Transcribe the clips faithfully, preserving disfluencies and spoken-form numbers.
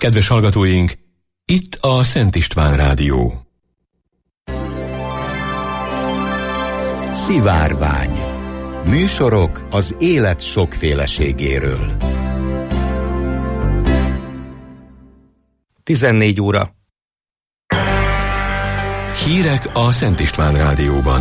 Kedves hallgatóink, itt a Szent István Rádió. Szivárvány. Műsorok az élet sokféleségéről. tizennégy óra. Hírek a Szent István Rádióban.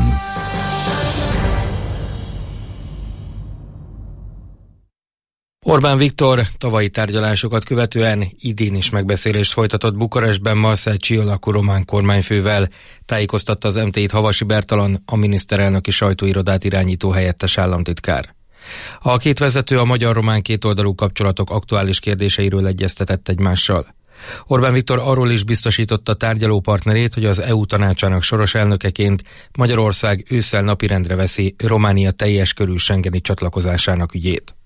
Orbán Viktor tavalyi tárgyalásokat követően idén is megbeszélést folytatott Bukarestben Marcel Ciolacu román kormányfővel, tájékoztatta az em té i-t Havasi Bertalan, a miniszterelnöki sajtóirodát irányító helyettes államtitkár. A két vezető a magyar-román kétoldalú kapcsolatok aktuális kérdéseiről egyeztetett egymással. Orbán Viktor arról is biztosította tárgyalópartnerét, hogy az é u tanácsának soros elnökeként Magyarország ősszel napirendre veszi Románia teljes körű schengeni csatlakozásának ügyét.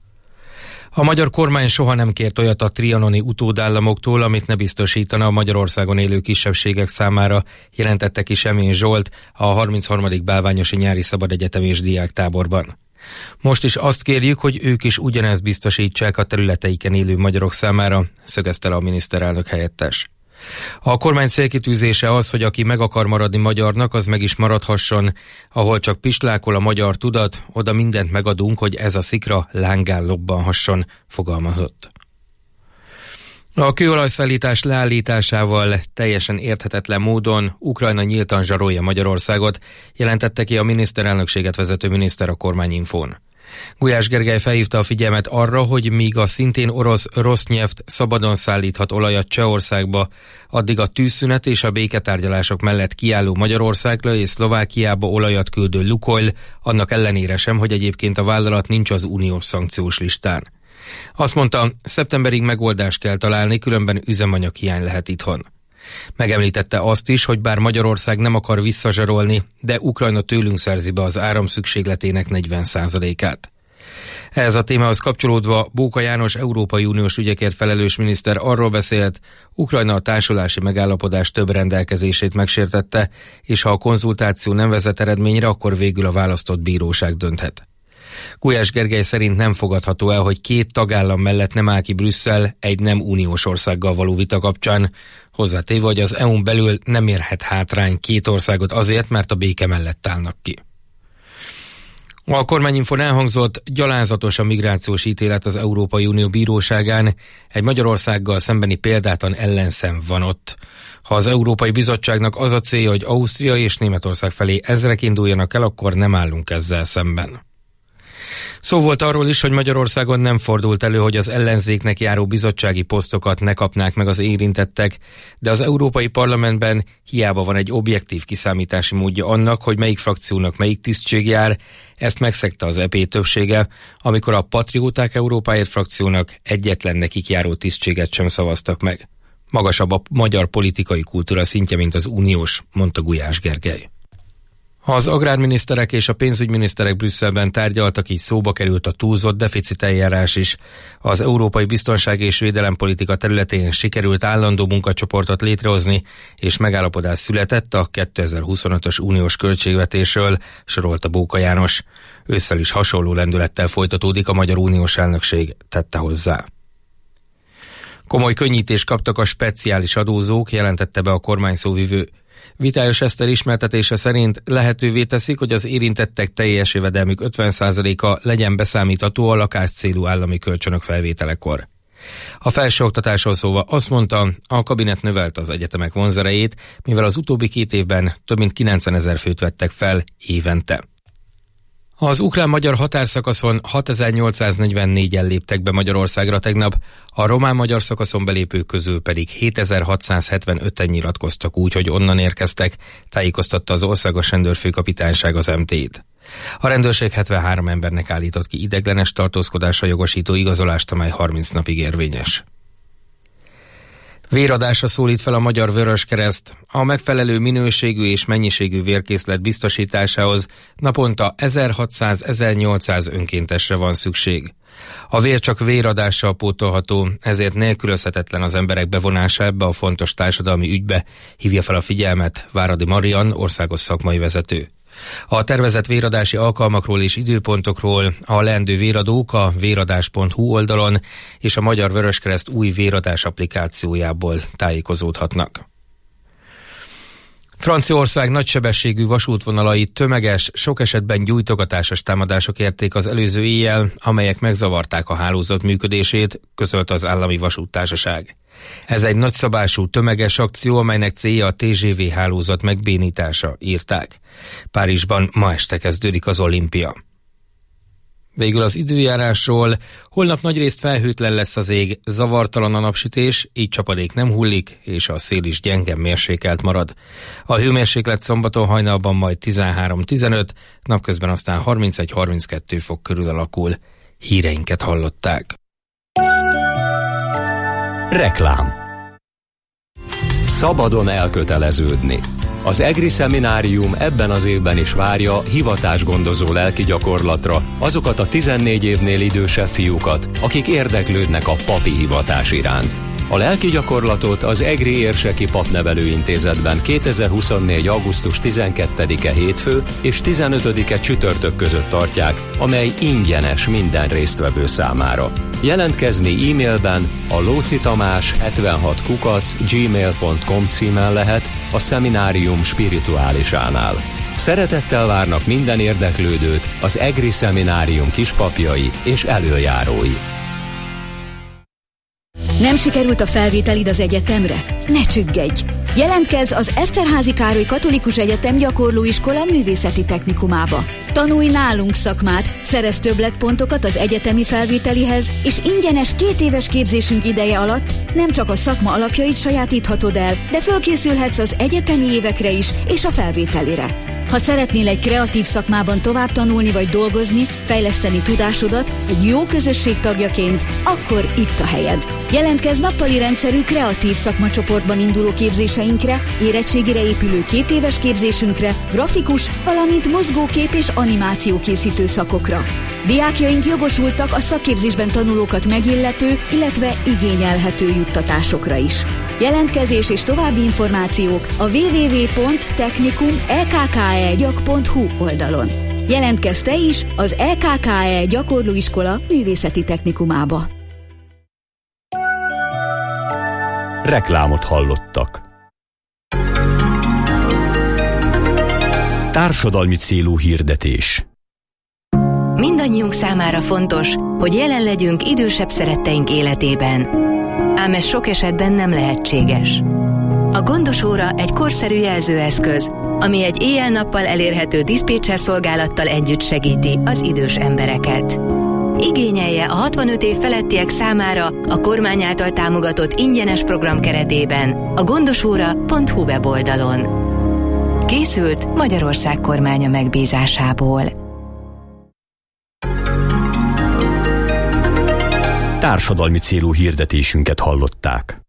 A magyar kormány soha nem kért olyat a trianoni utódállamoktól, amit ne biztosítana a Magyarországon élő kisebbségek számára, jelentette ki Semjén Zsolt a harmincharmadik bálványosi nyári szabadegyetem és diáktáborban. Most is azt kérjük, hogy ők is ugyanezt biztosítsák a területeiken élő magyarok számára, szögezte le a miniszterelnök helyettes. A kormány célkitűzése az, hogy aki meg akar maradni magyarnak, az meg is maradhasson. Ahol csak pislákol a magyar tudat, oda mindent megadunk, hogy ez a szikra lángán lobbanhasson, fogalmazott. A kőolajszállítás leállításával teljesen érthetetlen módon Ukrajna nyíltan zsarolja Magyarországot, jelentette ki a miniszterelnökséget vezető miniszter a Kormányinfón. Gulyás Gergely felhívta a figyelmet arra, hogy míg a szintén orosz Rosneft szabadon szállíthat olajat Csehországba, addig a tűzszünet és a béketárgyalások mellett kiálló Magyarországra és Szlovákiába olajat küldő Lukoil, annak ellenére sem, hogy egyébként a vállalat nincs az uniós szankciós listán. Azt mondta, szeptemberig megoldást kell találni, különben üzemanyaghiány lehet itthon. Megemlítette azt is, hogy bár Magyarország nem akar visszazsarolni, de Ukrajna tőlünk szerzi be az áram szükségletének negyven százalékát. Ehhez a témához kapcsolódva Bóka János Európai Uniós ügyekért felelős miniszter arról beszélt, Ukrajna a társulási megállapodás több rendelkezését megsértette, és ha a konzultáció nem vezet eredményre, akkor végül a választott bíróság dönthet. Gulyás Gergely szerint nem fogadható el, hogy két tagállam mellett nem áll ki Brüsszel egy nem uniós országgal való vita kapcsán, hozzátéve, hogy az é u-n belül nem érhet hátrány két országot azért, mert a béke mellett állnak ki. A Kormányinfón elhangzott, gyalázatos a migrációs ítélet az Európai Unió bíróságán, egy Magyarországgal szembeni példátlan ellenszem van ott. Ha az Európai Bizottságnak az a célja, hogy Ausztria és Németország felé ezrek induljanak el, akkor nem állunk ezzel szemben. Szó volt arról is, hogy Magyarországon nem fordult elő, hogy az ellenzéknek járó bizottsági posztokat ne kapnák meg az érintettek, de az Európai Parlamentben hiába van egy objektív kiszámítási módja annak, hogy melyik frakciónak melyik tisztség jár, ezt megszegte az é pé többsége, amikor a Patrióták Európáért frakciónak egyetlen nekik járó tisztséget sem szavaztak meg. Magasabb a magyar politikai kultúra szintje, mint az uniós, mondta Gulyás Gergely. Az agrárminiszterek és a pénzügyminiszterek Brüsszelben tárgyaltak, így szóba került a túlzott deficiteljárás is. Az európai biztonság és védelempolitika területén sikerült állandó munkacsoportot létrehozni, és megállapodás született a kétezer-huszonötös uniós költségvetésről, sorolta Bóka János. Ősszel is hasonló lendülettel folytatódik a magyar uniós elnökség, tette hozzá. Komoly könnyítést kaptak a speciális adózók, jelentette be a kormány szóvivő. Vitályos Eszter ismertetése szerint lehetővé teszik, hogy az érintettek teljes jövedelmük ötven százaléka legyen beszámítható a lakáscélú állami kölcsönök felvételekor. A felsőoktatásról szólva azt mondta, a kabinet növelte az egyetemek vonzerejét, mivel az utóbbi két évben több mint kilencvenezer főt vettek fel évente. Az ukrán-magyar határszakaszon hatezer-nyolcszáznegyvennégyen léptek be Magyarországra tegnap, a román-magyar szakaszon belépők közül pedig hétezer-hatszázhetvenöten nyilatkoztak úgy, hogy onnan érkeztek, tájékoztatta az Országos Rendőrfőkapitányság az em té i-t. A rendőrség hetvenhárom embernek állított ki ideiglenes tartózkodásra jogosító igazolást, amely harminc napig érvényes. Véradásra szólít fel a Magyar Vöröskereszt. A megfelelő minőségű és mennyiségű vérkészlet biztosításához naponta ezerhatszáz-ezernyolcszáz önkéntesre van szükség. A vér csak véradással pótolható, ezért nélkülözhetetlen az emberek bevonása ebbe a fontos társadalmi ügybe, hívja fel a figyelmet Váradi Marian, országos szakmai vezető. A tervezett véradási alkalmakról és időpontokról a leendő véradók a véradás pont hu oldalon és a Magyar Vöröskereszt új véradás applikációjából tájékozódhatnak. Franciaország nagysebességű vasútvonalait tömeges, sok esetben gyújtogatásos támadások érték az előző éjjel, amelyek megzavarták a hálózat működését, közölt az Állami Vasúttársaság. Ez egy nagyszabású tömeges akció, amelynek célja a té zé vé hálózat megbénítása, írták. Párizsban ma este kezdődik az olimpia. Végül az időjárásról: holnap nagyrészt felhőtlen lesz az ég, zavartalan a napsütés, így csapadék nem hullik, és a szél is gyenge mérsékelt marad. A hőmérséklet szombaton hajnalban majd tizenhárom-tizenöt, napközben aztán harmincegy-harminckettő fok körül alakul. Híreinket hallották. Reklám. Szabadon elköteleződni. Az EGRI szeminárium ebben az évben is várja hivatásgondozó lelki gyakorlatra azokat a tizennégy évnél idősebb fiúkat, akik érdeklődnek a papi hivatás iránt. A lelki gyakorlatot az EGRI Érseki Papnevelőintézetben kétezer-huszonnégy. augusztus tizenkettedike hétfő és tizenötödike csütörtök között tartják, amely ingyenes minden résztvevő számára. Jelentkezni e-mailben a lócitamás hetvenhat kukac gmail pont com címen lehet a szeminárium spirituálisánál. Szeretettel várnak minden érdeklődőt az EGRI szeminárium kispapjai és elöljárói. Nem sikerült a felvételid az egyetemre? Ne csüggedj! Jelentkezz az Eszterházy Károly Katolikus Egyetem Gyakorlóiskola Művészeti Technikumába. Tanulj nálunk szakmát, szerezz többletpontokat az egyetemi felvételihez, és ingyenes két éves képzésünk ideje alatt nem csak a szakma alapjait sajátíthatod el, de fölkészülhetsz az egyetemi évekre is és a felvételire. Ha szeretnél egy kreatív szakmában tovább tanulni vagy dolgozni, fejleszteni tudásodat egy jó közösség tagjaként, akkor itt a helyed. Jelentkezz nappali rendszerű kreatív szakmacsoportban induló képzéseinkre, érettségire épülő két éves képzésünkre, grafikus, valamint mozgókép és animáció készítő szakokra. Diákjaink jogosultak a szakképzésben tanulókat megillető, illetve igényelhető juttatásokra is. Jelentkezés és további információk a double-u double-u double-u pont technikum e k k e gyak pont hu oldalon. Jelentkezz te is az é ká ká é Gyakorlóiskola Művészeti Technikumába. Reklámot hallottak. Társadalmi célú hirdetés. Mindannyiunk számára fontos, hogy jelen legyünk idősebb szeretteink életében. Ám ez sok esetben nem lehetséges. A gondosóra egy korszerű jelzőeszköz, ami egy éjjel-nappal elérhető diszpécser szolgálattal együtt segíti az idős embereket. Igényelje a hatvanöt év felettiek számára a kormány által támogatott ingyenes program keretében a gondosóra pont hu weboldalon. Készült Magyarország kormánya megbízásából. Társadalmi célú hirdetésünket hallották.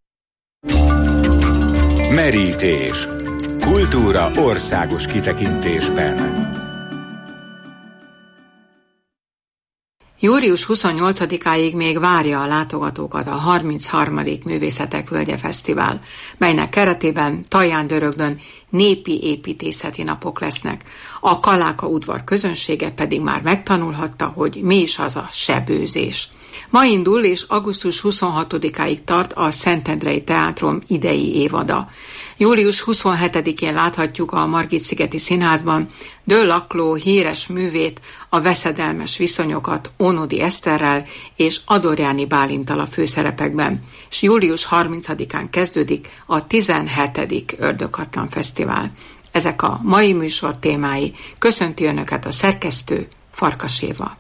Merítés. Kultúra országos kitekintésben. július huszonnyolcadikáig még várja a látogatókat a harmincharmadik Művészetek Völgye Fesztivál, melynek keretében Taján-Dörögdön népi építészeti napok lesznek. A Kaláka udvar közönsége pedig már megtanulhatta, hogy mi is az a sebőzés. Ma indul és augusztus huszonhatodikáig tart a Szentendrei Teátrum idei évada. július huszonhetedikén láthatjuk a Margit-szigeti Színházban de Laclos híres művét, a veszedelmes viszonyokat Ónodi Eszterrel és Adorjáni Bálinttal a főszerepekben, és július harmincadikán kezdődik a tizenhetedik Ördöghatlan Fesztivál. Ezek a mai műsor témái. Köszönti Önöket a szerkesztő, Farkas Éva.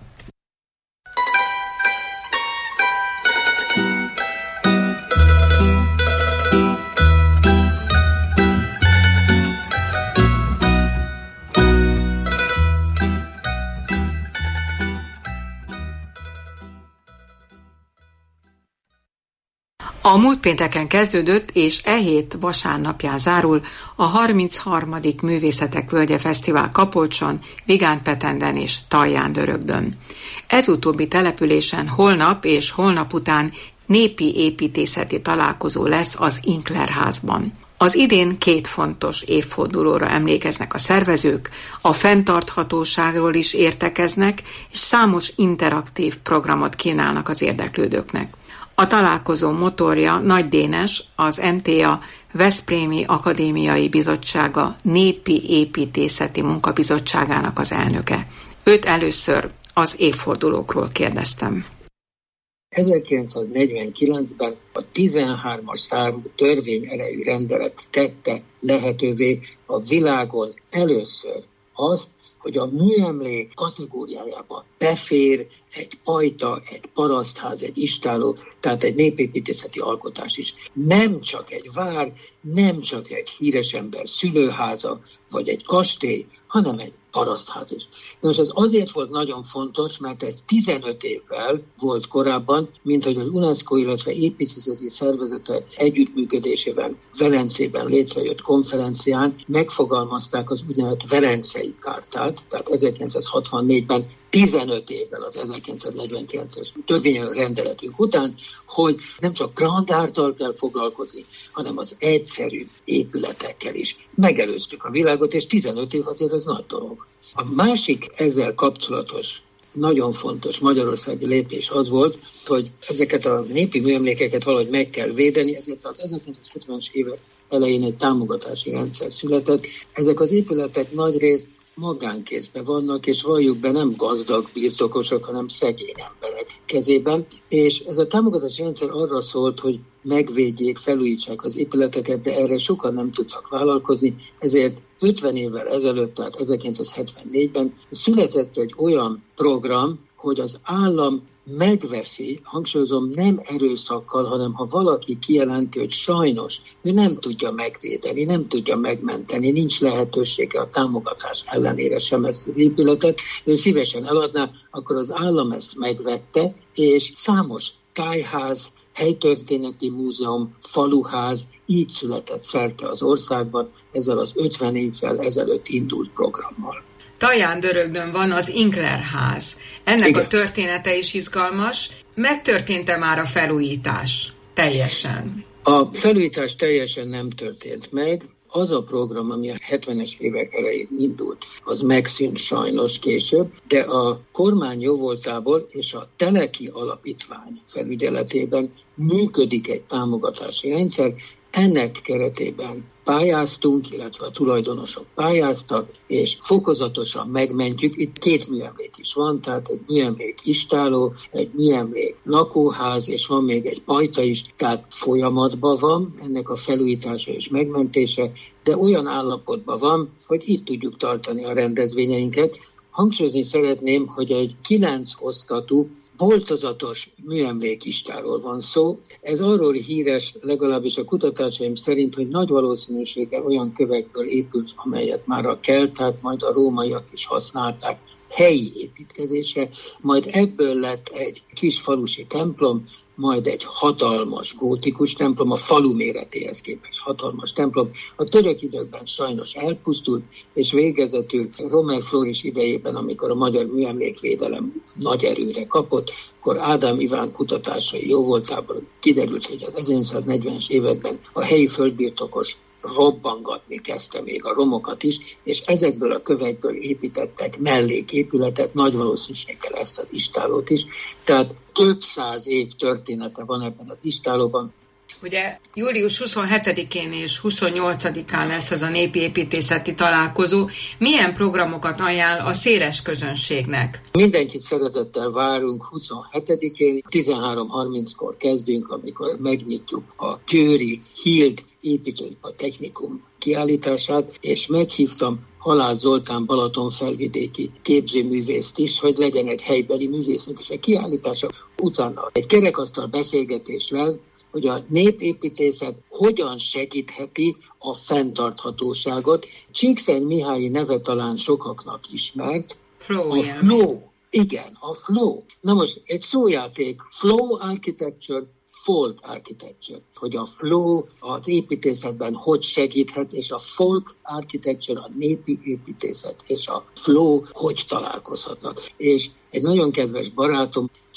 A múlt pénteken kezdődött, és e hét vasárnapján zárul a harmincharmadik Művészetek Völgye Fesztivál Kapolcson, Vigánpetenden és Taján-Dörögdön. Ez utóbbi településen holnap és holnap után népi építészeti találkozó lesz az Inkler házban. Az idén két fontos évfordulóra emlékeznek a szervezők, a fenntarthatóságról is értekeznek, és számos interaktív programot kínálnak az érdeklődőknek. A találkozó motorja Nagy Dénes, az em té á Veszprémi Akadémiai Bizottsága Népi Építészeti Munkabizottságának az elnöke. Őt először az évfordulókról kérdeztem. ezerkilencszáznegyvenkilencben a tizenhármas számú törvényerejű rendelet tette lehetővé a világon először azt, hogy a műemlék kategóriájába befér egy pajta, egy parasztház, egy istálló, tehát egy népépítészeti alkotás is. Nem csak egy vár, nem csak egy híres ember szülőháza, vagy egy kastély, hanem egy parasztház is. De most ez azért volt nagyon fontos, mert ez tizenöt évvel volt korábban, mint hogy az UNESCO, illetve építészeti szervezetek együttműködésében Velencében létrejött konferencián megfogalmazták az úgynevezett Velencei Kártát, tehát ezerkilencszázhatvannégyben tizenöt évvel az ezerkilencszáznegyvenkilences törvényes rendeletünk után, hogy nem csak grand arttal kell foglalkozni, hanem az egyszerű épületekkel is. Megelőztük a világot, és tizenöt év azért ez nagy dolog. A másik ezzel kapcsolatos, nagyon fontos magyarországi lépés az volt, hogy ezeket a népi műemlékeket valahogy meg kell védeni, ezért az ezerkilencszázhetvenes évek elején egy támogatási rendszer született. Ezek az épületek nagyrészt magánkézben vannak, és valljuk be nem gazdag birtokosok, hanem szegény emberek kezében. És ez a támogatási rendszer arra szólt, hogy megvédjék, felújítsák az épületeket, de erre sokan nem tudtak vállalkozni, ezért ötven évvel ezelőtt, tehát ezerkilencszázhetvennégyben született egy olyan program, hogy az állam megveszi, hangsúlyozom, nem erőszakkal, hanem ha valaki kijelenti, hogy sajnos ő nem tudja megvédeni, nem tudja megmenteni, nincs lehetősége a támogatás ellenére sem ezt az épületet, ő szívesen eladná, akkor az állam ezt megvette, és számos tájház, helytörténeti múzeum, faluház így született szerte az országban ezzel az ötven évvel ezelőtt indult programmal. Taján-Dörögdön van az Inkler ház. Ennek Igen. a története is izgalmas. Megtörtént-e már a felújítás teljesen? A felújítás teljesen nem történt meg. Az a program, ami a hetvenes évek elején indult, az megszűnt sajnos később, de a kormány jóvoltából és a Teleki Alapítvány felügyeletében működik egy támogatási rendszer. Ennek keretében pályáztunk, illetve a tulajdonosok pályáztak, és fokozatosan megmentjük. Itt két műemlék is van, tehát egy műemlék istálló, egy műemlék lakóház, és van még egy pajta is, tehát folyamatban van ennek a felújítása és megmentése, de olyan állapotban van, hogy itt tudjuk tartani a rendezvényeinket. Hangsúlyozni szeretném, hogy egy kilenc osztatú, boltozatos műemlékistáról van szó. Ez arról híres, legalábbis a kutatásaim szerint, hogy nagy valószínűséggel olyan kövekből épült, amelyet már a kelták, majd a rómaiak is használták helyi építkezésre, majd ebből lett egy kis falusi templom, majd egy hatalmas gótikus templom, a falu méretéhez képest hatalmas templom. A török időkben sajnos elpusztult, és végezetül Romer Floris idejében, amikor a magyar műemlékvédelem nagy erőre kapott, akkor Ádám Iván kutatásai jóvoltából kiderült, hogy az ezernyolcszáznegyvenes években a helyi földbirtokos robbangatni kezdte még a romokat is, és ezekből a kövekből építettek melléképületet, nagy valószínűséggel ezt az istállót is. Tehát több száz év története van ebben az istállóban. Ugye július huszonhetedikén és huszonnyolcadikán lesz ez a népi építészeti találkozó. Milyen programokat ajánl a széles közönségnek? Mindenkit szeretettel várunk huszonhetedikén, tizenhárom harminckor kezdünk, amikor megnyitjuk a Győri Hild építőipar technikum kiállítását, és meghívtam Halász Zoltán balatonfelvidéki képzőművészt is, hogy legyen egy helybeli művésznek is a kiállítása. Utána egy kerekasztal beszélgetés lesz, hogy a népépítészet hogyan segítheti a fenntarthatóságot. Csíkszent Mihály neve talán sokaknak ismert. Flow, a flow. Igen, a flow. Na most egy szójáték, flow architecture, folk architecture, hogy a flow az építészetben hogy segíthet, és a folk architecture, a népi építészet és a flow hogy találkozhatnak. És egy nagyon kedves barátom,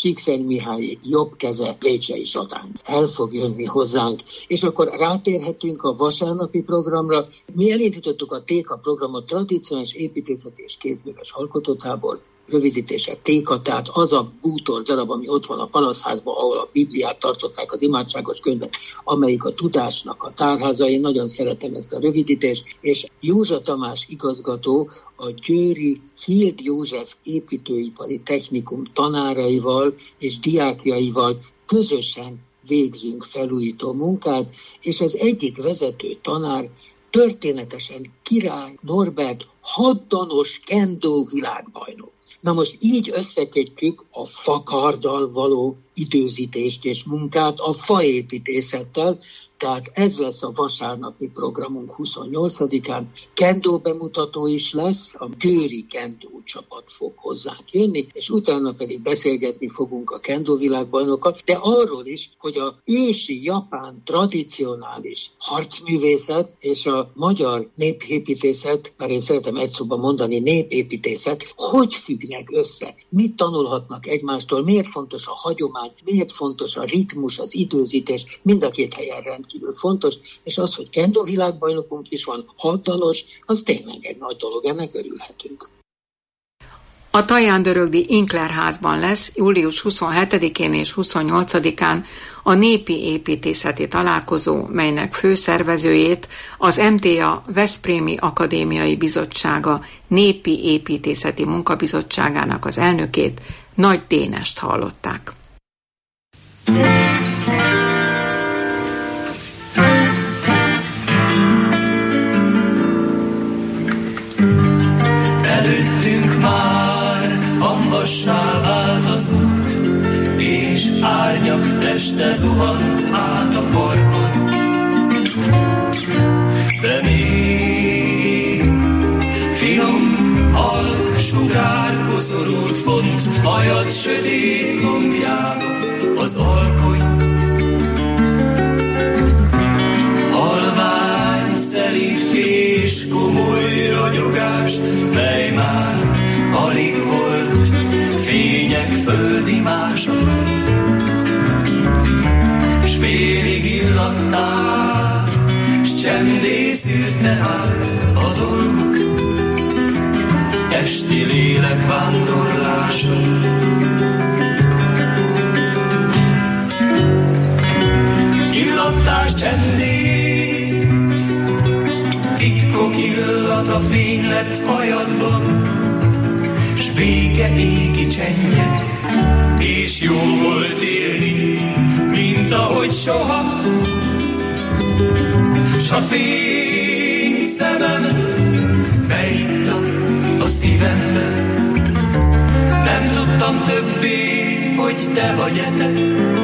Csíkszentmihályi jobb keze Vécsei Zsodány. El fog jönni hozzánk. És akkor rátérhetünk a vasárnapi programra. Mi elindítottuk a Téka programot, tradicionális építészeti és kézműves alkotótábor, rövidítése Téka, tehát az a bútor darab, ami ott van a panaszházban, ahol a Bibliát tartották, az imádságos könyvet, amelyik a tudásnak a tárháza. Én nagyon szeretem ezt a rövidítést, és Józsa Tamás igazgató a győri Hild József építőipari technikum tanáraival és diákjaival közösen végzünk felújító munkát, és az egyik vezető tanár történetesen Király Norbert haddanos kendó világbajnok. Na most így összekötjük a fakarddal való időzítést és munkát a faépítészettel, tehát ez lesz a vasárnapi programunk huszonnyolcadikán. Kendó bemutató is lesz, a győri kendó csapat fog hozzánk jönni, és utána pedig beszélgetni fogunk a kendó világbajnokkal, de arról is, hogy a ősi japán tradicionális harcművészet és a magyar népépítészet, mert én szeretem egy szóban mondani népépítészet, hogy függnek össze, mit tanulhatnak egymástól, miért fontos a hagyomány, miért fontos a ritmus, az időzítés, mind a két helyen rendkívül fontos, és az, hogy kendó világbajnokunk is van, hatalos, az tényleg egy nagy dolog, ennek örülhetünk. A Taján-Dörögdi Inklerházban lesz július huszonhetedikén és huszonnyolcadikán a népi építészeti találkozó, melynek főszervezőjét az em té á Veszprémi Akadémiai Bizottsága népi építészeti munkabizottságának az elnökét, Nagy Dénest hallották. Előttünk már hamvassá vált az út, és árnyak teste zuhant át a parkon. De még finom, halk sugár koszorút font hajad sötét lombjába az alkony. Halvány, szelíd és komoly ragyogást, mely már alig volt fények földi mása, s félig illattál, s csendé szűrte át a dolgok esti lélek vándorlása. Illattás csendé, titkok illata fény lett hajadban, s béke égi csendje, és jó volt élni, mint ahogy soha, s a fény szemem beitta a szívembe. Nem tudtam többé, hogy te vagy-e te,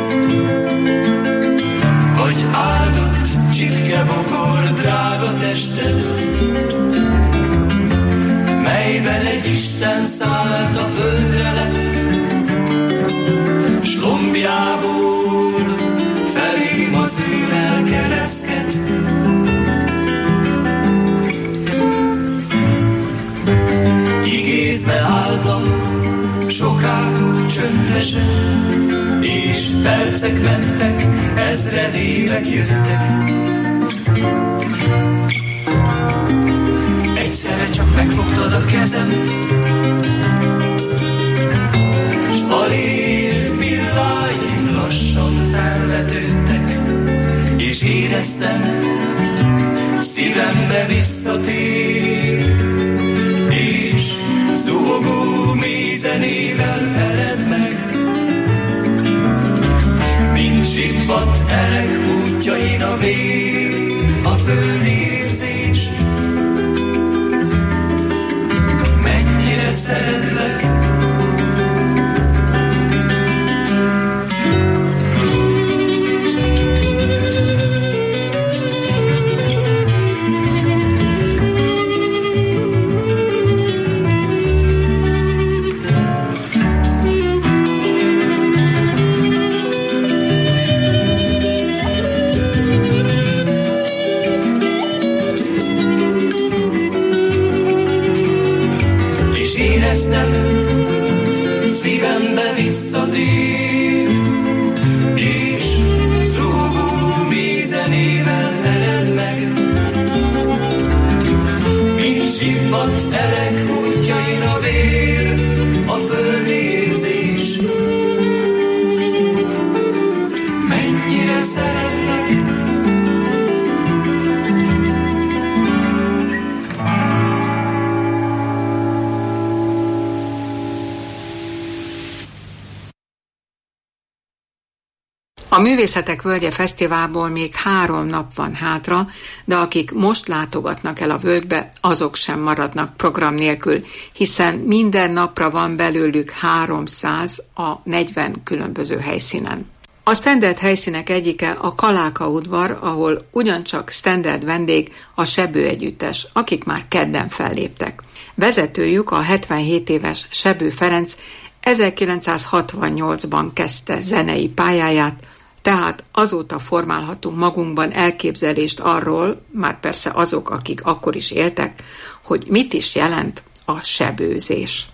vagy áldott csipkebokor drága tested, melyben egy Isten szállt a földre le, s lombjából felém az ő lelke reszket. Igézve álltam soká csöndesen, és percek mentek, ezred évek jöttek. Egyszerre csak megfogtad a kezem, s alélt pilláim lassan felvetődtek, és éreztem, szívembe visszatér, és zuhogó mély zenével ered meg, mint sippat erek útjain a vér, a földi érzés. Mennyire szeretlek, éreztem, Művészetek Völgye Fesztiválból még három nap van hátra, de akik most látogatnak el a völgybe, azok sem maradnak program nélkül, hiszen minden napra van belőlük háromszáz a negyven különböző helyszínen. A standard helyszínek egyike a Kaláka udvar, ahol ugyancsak standard vendég a Sebő együttes, akik már kedden felléptek. Vezetőjük a hetvenhét éves Sebő Ferenc ezerkilencszázhatvannyolcban kezdte zenei pályáját, tehát azóta formálhatunk magunkban elképzelést arról, már persze azok, akik akkor is éltek, hogy mit is jelent a sebőzés.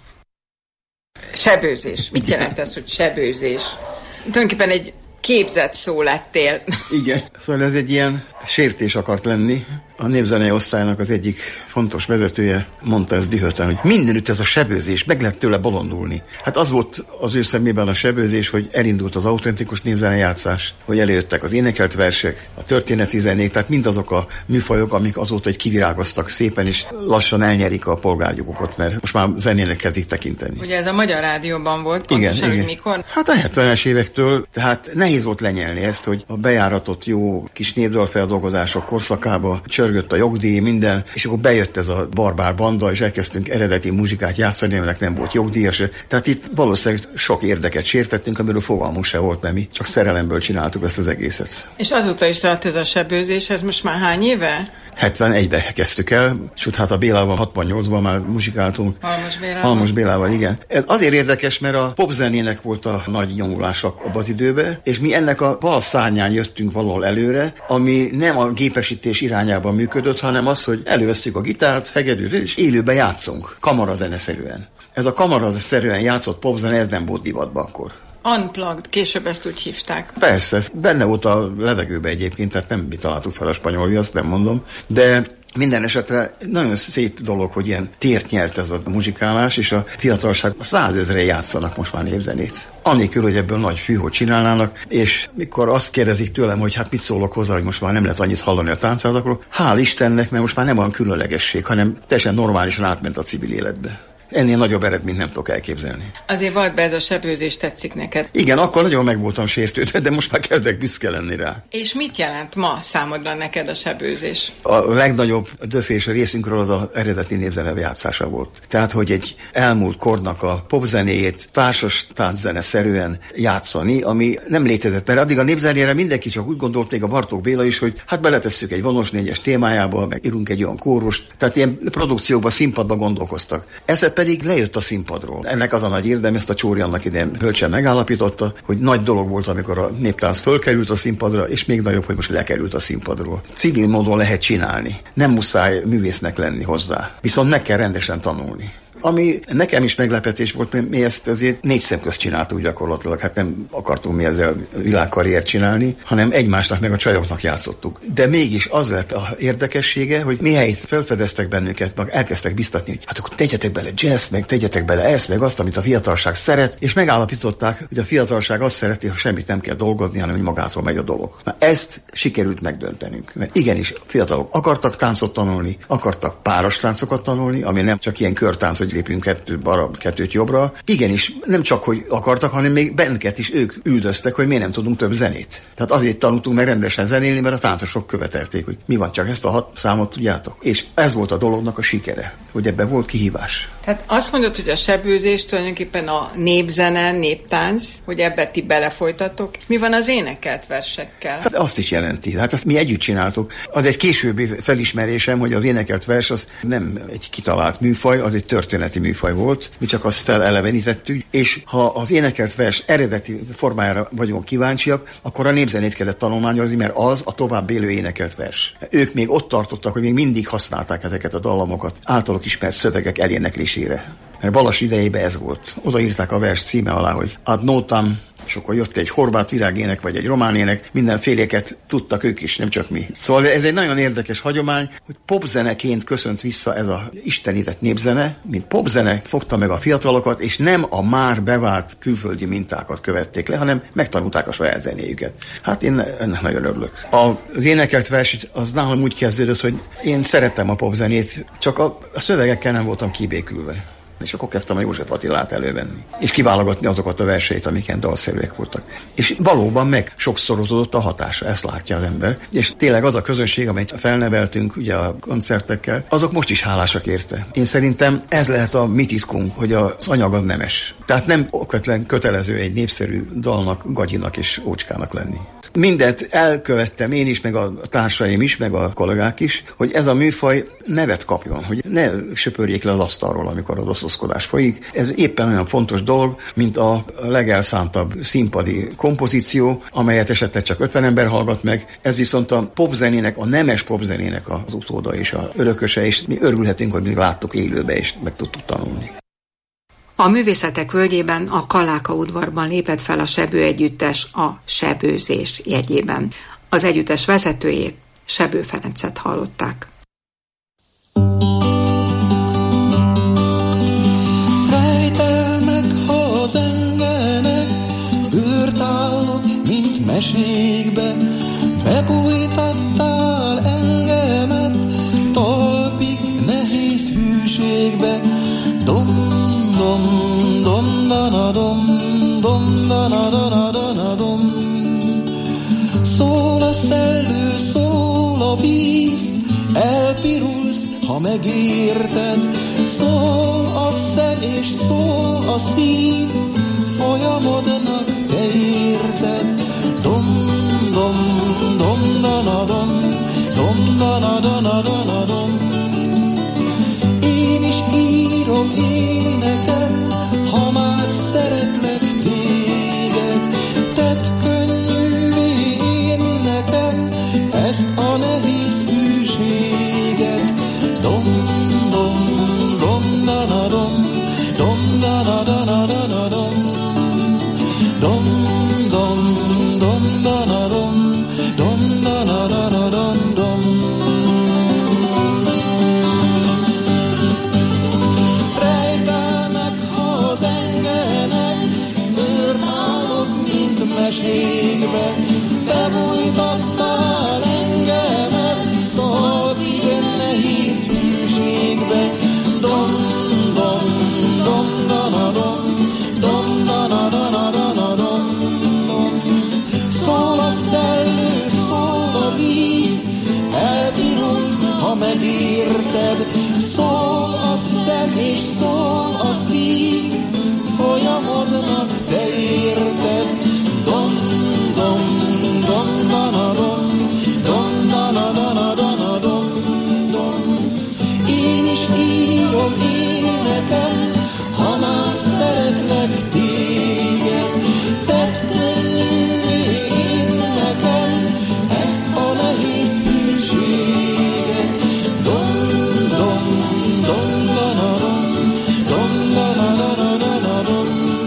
Sebőzés. Mit jelent ez, hogy sebőzés? Tulajdonképpen egy képzett szó lettél. Igen, szóval ez egy ilyen sértés akart lenni. A népzenei osztálynak az egyik fontos vezetője mondta ezt dühötten, hogy mindenütt ez a sebőzés, meg lehet tőle bolondulni. Hát az volt az ő szemében a sebőzés, hogy elindult az autentikus népzenei játszás, hogy előjöttek az énekelt versek, a történeti zenék, tehát mindazok a műfajok, amik azóta egy kivirágoztak szépen, és lassan elnyerik a polgárjogokat, mert most már zenének kezdik tekinteni. Ugye ez a Magyar Rádióban volt, pontosan, igen, hogy igen. mikor? Hát a hetvenes évektől, tehát nehéz volt lenyelni ezt, hogy a bejáratott jó kis népdalfeldolgozások korszakába csörgött a jogdíj, minden, és akkor bejött ez a barbár banda, és elkezdtünk eredeti muzsikát játszani, aminek nem volt jogdíjas. Tehát itt valószínűleg sok érdeket sértettünk, amiről fogalmunk se volt, mert mi csak szerelemből csináltuk ezt az egészet. És azóta is tart ez a sebőzés, ez most már hány éve? hetvenegyben kezdtük el, sőt, hát a Bélával hatvannyolcban már muzsikáltunk. Halmos Bélával. Halmos Bélával, igen. Ez azért érdekes, mert a popzenének volt a nagy nyomulása abban az időben, és mi ennek a bal szárnyán jöttünk valahol előre, ami nem a gépesítés irányában működött, hanem az, hogy elővesszük a gitárt, hegedűt, és élőben játszunk, kamarazeneszerűen. Ez a kamarazeneszerűen játszott popzene, ez nem volt divatban akkor. Unplugged, később ezt úgy hívták. Persze, benne volt a levegőben egyébként, tehát nem mi találtuk fel a spanyol viaszt, nem mondom, de minden esetre nagyon szép dolog, hogy ilyen tért nyert ez a muzsikálás, és a fiatalság százezren játszanak most már népzenét. Annélkül, hogy ebből nagy fűhót csinálnának, és mikor azt kérdezik tőlem, hogy hát mit szólok hozzá, hogy most már nem lehet annyit hallani a táncázatokról, hál' Istennek, mert most már nem olyan különlegesség, hanem teljesen normálisan átment a civil életbe. Ennél nagyobb eredményt nem tudok elképzelni. Azért volt be ez a sebőzés, tetszik neked? Igen, akkor nagyon meg voltam sértődve, de most már kezdek büszke lenni rá. És mit jelent ma számodra neked a sebőzés? A legnagyobb döfés a részünkről az az eredeti népzene játszása volt. Tehát, hogy egy elmúlt kornak a popzenéjét társas tánczene-szerűen játszani, ami nem létezett. Mert addig a népzenére mindenki csak úgy gondolt, még a Bartók Béla is, hogy hát beletesszük egy vonos négyes témájába, meg írunk egy olyan kórust. Tehát ilyen produkciókban, színpadban gondolkoztak. Ez pedig lejött a színpadról. Ennek az a nagy érdem, ezt a Csóri annak idején bölcsen megállapította, hogy nagy dolog volt, amikor a néptánc fölkerült a színpadra, és még nagyobb, hogy most lekerült a színpadról. Civil módon lehet csinálni. Nem muszáj művésznek lenni hozzá. Viszont meg kell rendesen tanulni. Ami nekem is meglepetés volt, mert mi ezt azért négy szem közt csináltuk gyakorlatilag. Hát nem akartunk mi ezzel világkarriert csinálni, hanem egymásnak meg a csajoknak játszottuk. De mégis az lett a érdekessége, hogy mihelyt felfedeztek bennünket, meg elkezdtek biztatni, hogy hát akkor tegyetek bele jazz, meg tegyetek bele ezt, meg azt, amit a fiatalság szeret, és megállapították, hogy a fiatalság azt szereti, ha semmit nem kell dolgozni, hanem hogy magától megy a dolog. Na ezt sikerült megdöntenünk. Mert igenis, a fiatalok akartak táncot tanulni, akartak páros táncokat tanulni, ami nem csak ilyen körtánc, hogy lépünk kettőt balra, kettőt jobbra. Igenis, nem csak, hogy akartak, hanem még bennünket is ők üldöztek, hogy miért nem tudunk több zenét. Tehát azért tanultunk meg rendesen zenélni, mert a táncosok követelték, hogy mi van, csak ezt a hat számot tudjátok. És ez volt a dolognak a sikere, hogy ebben volt kihívás. Tehát azt mondod, hogy a sebőzés tulajdonképpen a népzene, néptánc, hogy ebbe ti belefolytatok. Mi van az énekelt versekkel? Hát azt is jelenti. Hát ezt mi együtt csináltuk. Az egy későbbi felismerésem, hogy az énekelt vers az nem egy kitalált műfaj, az egy történeti műfaj volt. Mi csak azt felelevenítettük, és ha az énekelt vers eredeti formájára vagyunk kíváncsiak, akkor a népzenét kellett tanulmányozni, mert az a tovább élő énekelt vers. Ők még ott tartottak, hogy még mindig használták ezeket a dallamokat általuk ismert szövegek eléneklésére. Mert Balas idejében ez volt. Odaírták a vers címe alá, hogy ad notam, és akkor jött egy horvát virágének, vagy egy románének, mindenféléket tudtak ők is, nem csak mi. Szóval ez egy nagyon érdekes hagyomány, hogy popzeneként köszönt vissza ez a istenített népzene, mint popzene fogta meg a fiatalokat, és nem a már bevált külföldi mintákat követték le, hanem megtanulták a saját zenéjüket. Hát én ennek nagyon örülök. Az énekelt vers az nálam úgy kezdődött, hogy én szerettem a popzenét, csak a, a szövegekkel nem voltam kibékülve. És akkor kezdtem a József Attilát elővenni. És kiválogatni azokat a verseit, amiken dalszerűek voltak. És valóban meg sokszorozódott a hatása, ezt látja az ember. És tényleg az a közönség, amelyet felneveltünk ugye a koncertekkel, azok most is hálásak érte. Én szerintem ez lehet a mi titkunk, hogy az anyag az nemes. Tehát nem okvetlen kötelező egy népszerű dalnak, gagyinak és ócskának lenni. Mindent elkövettem én is, meg a társaim is, meg a kollégák is, hogy ez a műfaj nevet kapjon, hogy ne söpörjék le az asztalról, amikor az osztozkodás folyik. Ez éppen olyan fontos dolog, mint a legelszántabb színpadi kompozíció, amelyet esetleg csak ötven ember hallgat meg. Ez viszont a popzenének, a nemes popzenének az utóda és a örököse, és mi örülhetünk, hogy mi láttuk élőbe, és meg tudtuk tanulni. A művészetek völgyében a Kaláka udvarban lépett fel a Sebő együttes a sebőzés jegyében. Az együttes vezetőjét, Sebő Ferencet hallották. Rejtelnek, ha zengenek, bőrtállok, mint mesékbe, bebújtattál engemet, talpig nehéz hűségbe, dom dom dom dana dom dom dana dana dana dom. Szól a szellő, szól a víz, elpirulsz, ha megérted. Szól a szem és szól a szív, folyamodnak, te érted. Dom dom dom dana dom dom dana dana dana dom. Én is írom énekem, ha már szeretlek téged. Tedd könnyűvé én nekem ezt a nehéz hűséget. Dom dom dom dana dom dom dana dana dana dom. Dom dom dom dana dom dom dana dana dom dom. Meségbe, bebújtattál engemet, talpig nehéz hűségbe. Dom, dom, dom, dana, dom, dom, dana, dana, dana, dom, dom. Szól a szellő, szól a víz, elpirulsz, ha megérted. Szól a szem és szól a szív, folyamodnak, te érted. Dom, dom, dom, dana, dom, dom, dana, dana, dana, dom, dom. Én is írom énekem, ha már szeretlek téged. Tedd könnyűvé én nekem ezt a nehéz hűséget. Dom, dom, dom, dana, dom, dom, dana, dana, dana, dom.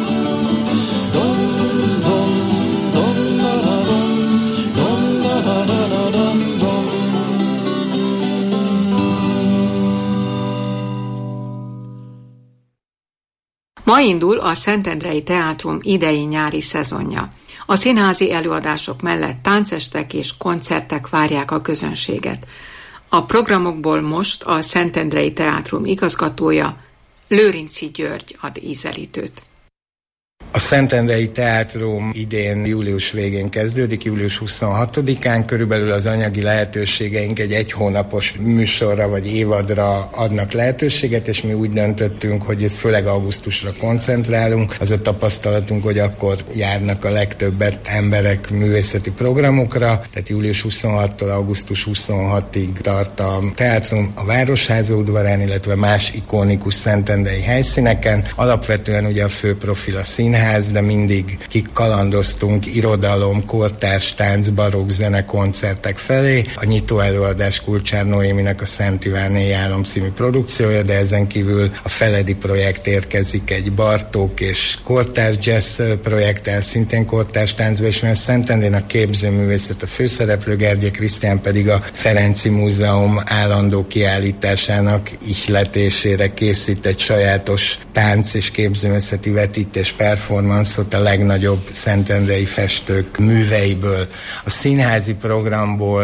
Ma indul a Szentendrei Teátrum idei nyári szezonja. A színházi előadások mellett táncestek és koncertek várják a közönséget. A programokból most a Szentendrei Teátrum igazgatója, Lőrinczi György ad ízelítőt. A Szentendrei Teátrum idén július végén kezdődik, július huszonhatodikán, körülbelül az anyagi lehetőségeink egy egy hónapos műsorra vagy évadra adnak lehetőséget, és mi úgy döntöttünk, hogy ezt főleg augusztusra koncentrálunk. Az a tapasztalatunk, hogy akkor járnak a legtöbbet emberek művészeti programokra, tehát július huszonhattól augusztus huszonhatig tart a teátrum a Városháza udvarán, illetve más ikonikus szentendrei helyszíneken. Alapvetően ugye a fő profil a színház, de mindig kikalandoztunk irodalom, kortárs tánc, barokk zene koncertek felé. A nyitó előadás Kulcsár Noéminek a Szent Iván éjjálom című produkciója, de ezen kívül a Feledi projekt érkezik egy Bartók és kortárs jazz projekttel, szintén kortárs táncba, és a Szentendrén a képzőművészet a főszereplő, Gergye Krisztián pedig a Ferenci Múzeum állandó kiállításának ihletésére készít egy sajátos tánc és képzőművészeti vetítés performanszot a legnagyobb szentendrei festők műveiből. A színházi programból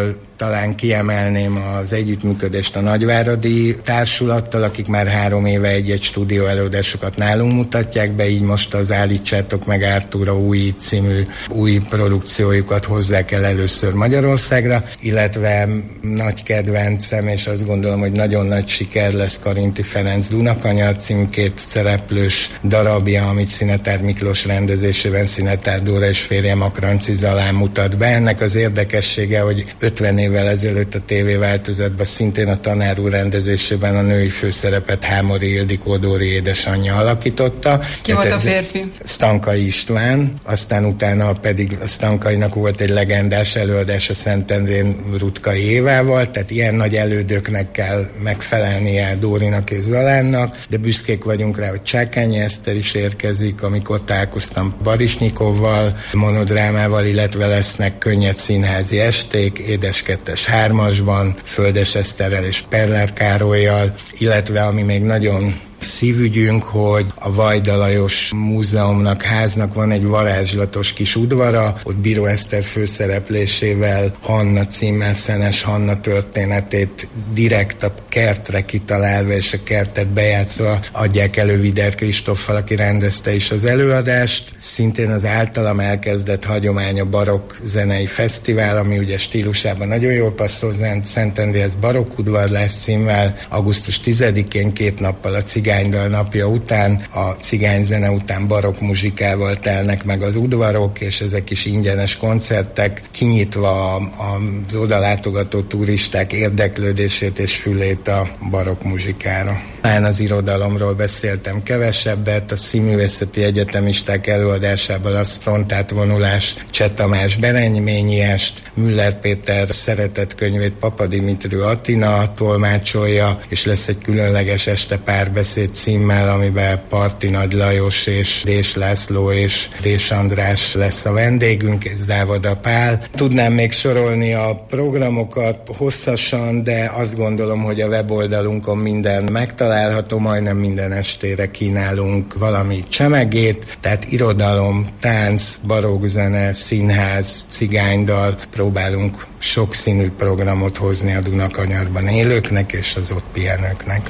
talán kiemelném az együttműködést a Nagyváradi Társulattal, akik már három éve egy-egy stúdió előadásokat nálunk mutatják be, így most az Állítsátok meg Artúra új című új produkciójukat hozzák el először Magyarországra, illetve nagy kedvencem, és azt gondolom, hogy nagyon nagy siker lesz Karinti Ferenc Dunakanyar című két szereplős darabja, amit Szinetár Miklós rendezésében Szinetár Dóra és férje Makranci Zalán mutat be. Ennek az érdekessége, hogy ötven évvel ezelőtt a tévéváltozatban szintén a tanár úr rendezésében a női főszerepet Hámori Ildikó Dóri édesanyja alakította. Ki volt a férfi? Stankai István, aztán utána pedig a Stankainak volt egy legendás előadás a Szentendrén Rutkai Évával, tehát ilyen nagy elődöknek kell megfelelnie Dórinak és Zalánnak, de büszkék vagyunk rá, hogy Csákányi Eszter is érkezik, amikor találkoztam Barisnyikovval, monodrámával, illetve lesznek könnyed színházi esték, Édes kettes hármasban, Földes Eszterrel és Perler Károllyal, illetve ami még nagyon szívügyünk, hogy a Vajda Lajos Múzeumnak, háznak van egy varázslatos kis udvara, ott Bíró Eszter főszereplésével Hanna címmel, Szenes Hanna történetét direkt a kertre kitalálva és a kertet bejátszva adják elő Vider Kristóffal, aki rendezte is az előadást. Szintén az általam elkezdett hagyomány a barokk zenei fesztivál, ami ugye stílusában nagyon jól passzol Szentendréhez, Barokk udvarlás címmel, augusztus tizedikén két nappal a Cigánydal napja után, a cigányzene után barokk muzsikával telnek meg az udvarok, és ezek is ingyenes koncertek, kinyitva az odalátogató turisták érdeklődését és fülét a barokk muzsikára. Én az irodalomról beszéltem kevesebbet, a színművészeti egyetemisták előadásában az Frontát vonulás Cseh Tamás Berenyményiest, Müller Péter szeretett könyvét Papa Dimitriú Atina tolmácsolja, és lesz egy különleges este párbeszéd címmel, amiben Parti Nagy Lajos és Dés László és Dés András lesz a vendégünk, és Závada Pál. Tudnám még sorolni a programokat hosszasan, de azt gondolom, hogy a weboldalunkon minden megtalálható, majdnem minden estére kínálunk valami csemegét, tehát irodalom, tánc, barokkzene, színház, cigánydal, próbálunk sokszínű programot hozni a Dunakanyarban élőknek és az ott pihenőknek.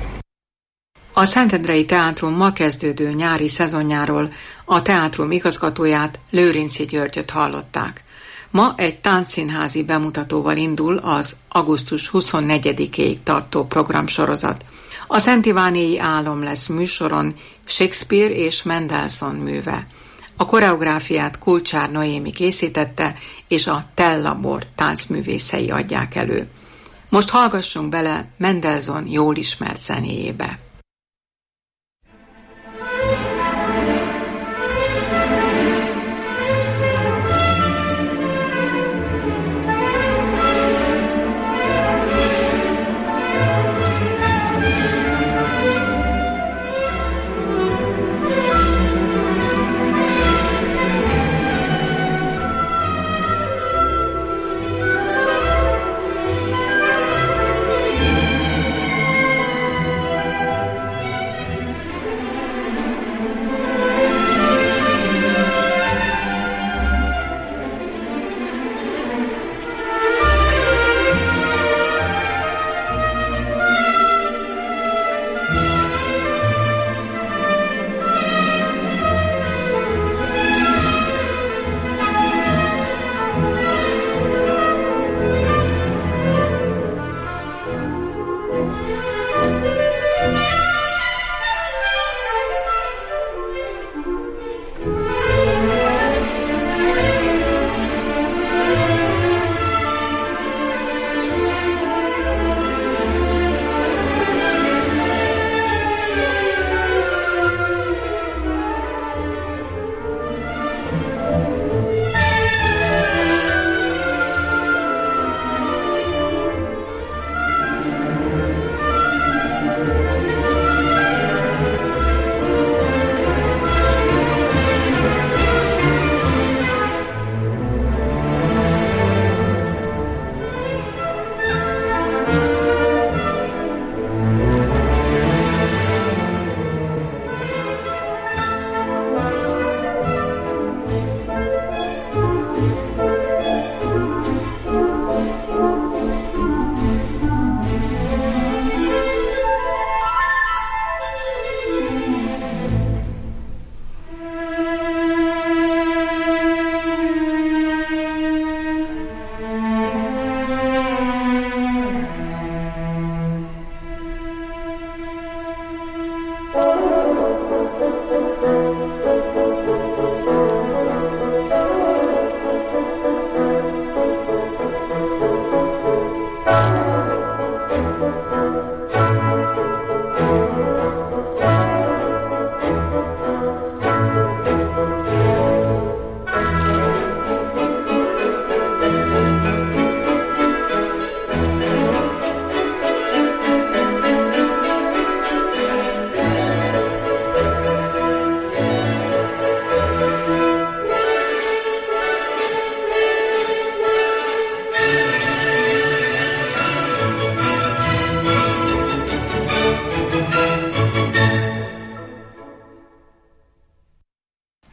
A Szentendrei Teátrum ma kezdődő nyári szezonjáról a teátrum igazgatóját, Lőrinczi Györgyöt hallották. Ma egy táncszínházi bemutatóval indul az augusztus huszonnegyedikéig tartó programsorozat. A Szent Ivánéi Álom lesz műsoron Shakespeare és Mendelssohn műve. A koreográfiát Kulcsár Noémi készítette, és a Tellabor táncművészei adják elő. Most hallgassunk bele Mendelssohn jól ismert zenéjébe.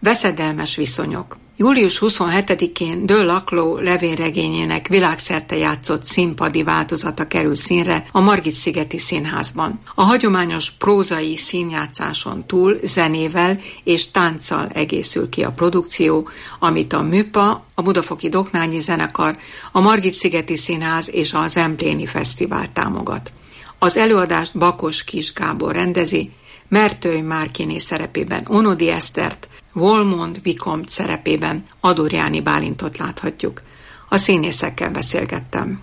Veszedelmes viszonyok. július huszonhetedikén De Laclos levélregényének világszerte játszott színpadi változata kerül színre a Margit-szigeti Színházban. A hagyományos prózai színjátszáson túl zenével és tánccal egészül ki a produkció, amit a MÜPA, a Budafoki Doknányi Zenekar, a Margit-szigeti Színház és a Zempléni Fesztivál támogat. Az előadást Bakos Kis Gábor rendezi, Mertői Márkiné szerepében Onodi Esztert, Volmond Vikomт szerepében Adorjáni Bálintot láthatjuk. A színészekkel beszélgettem.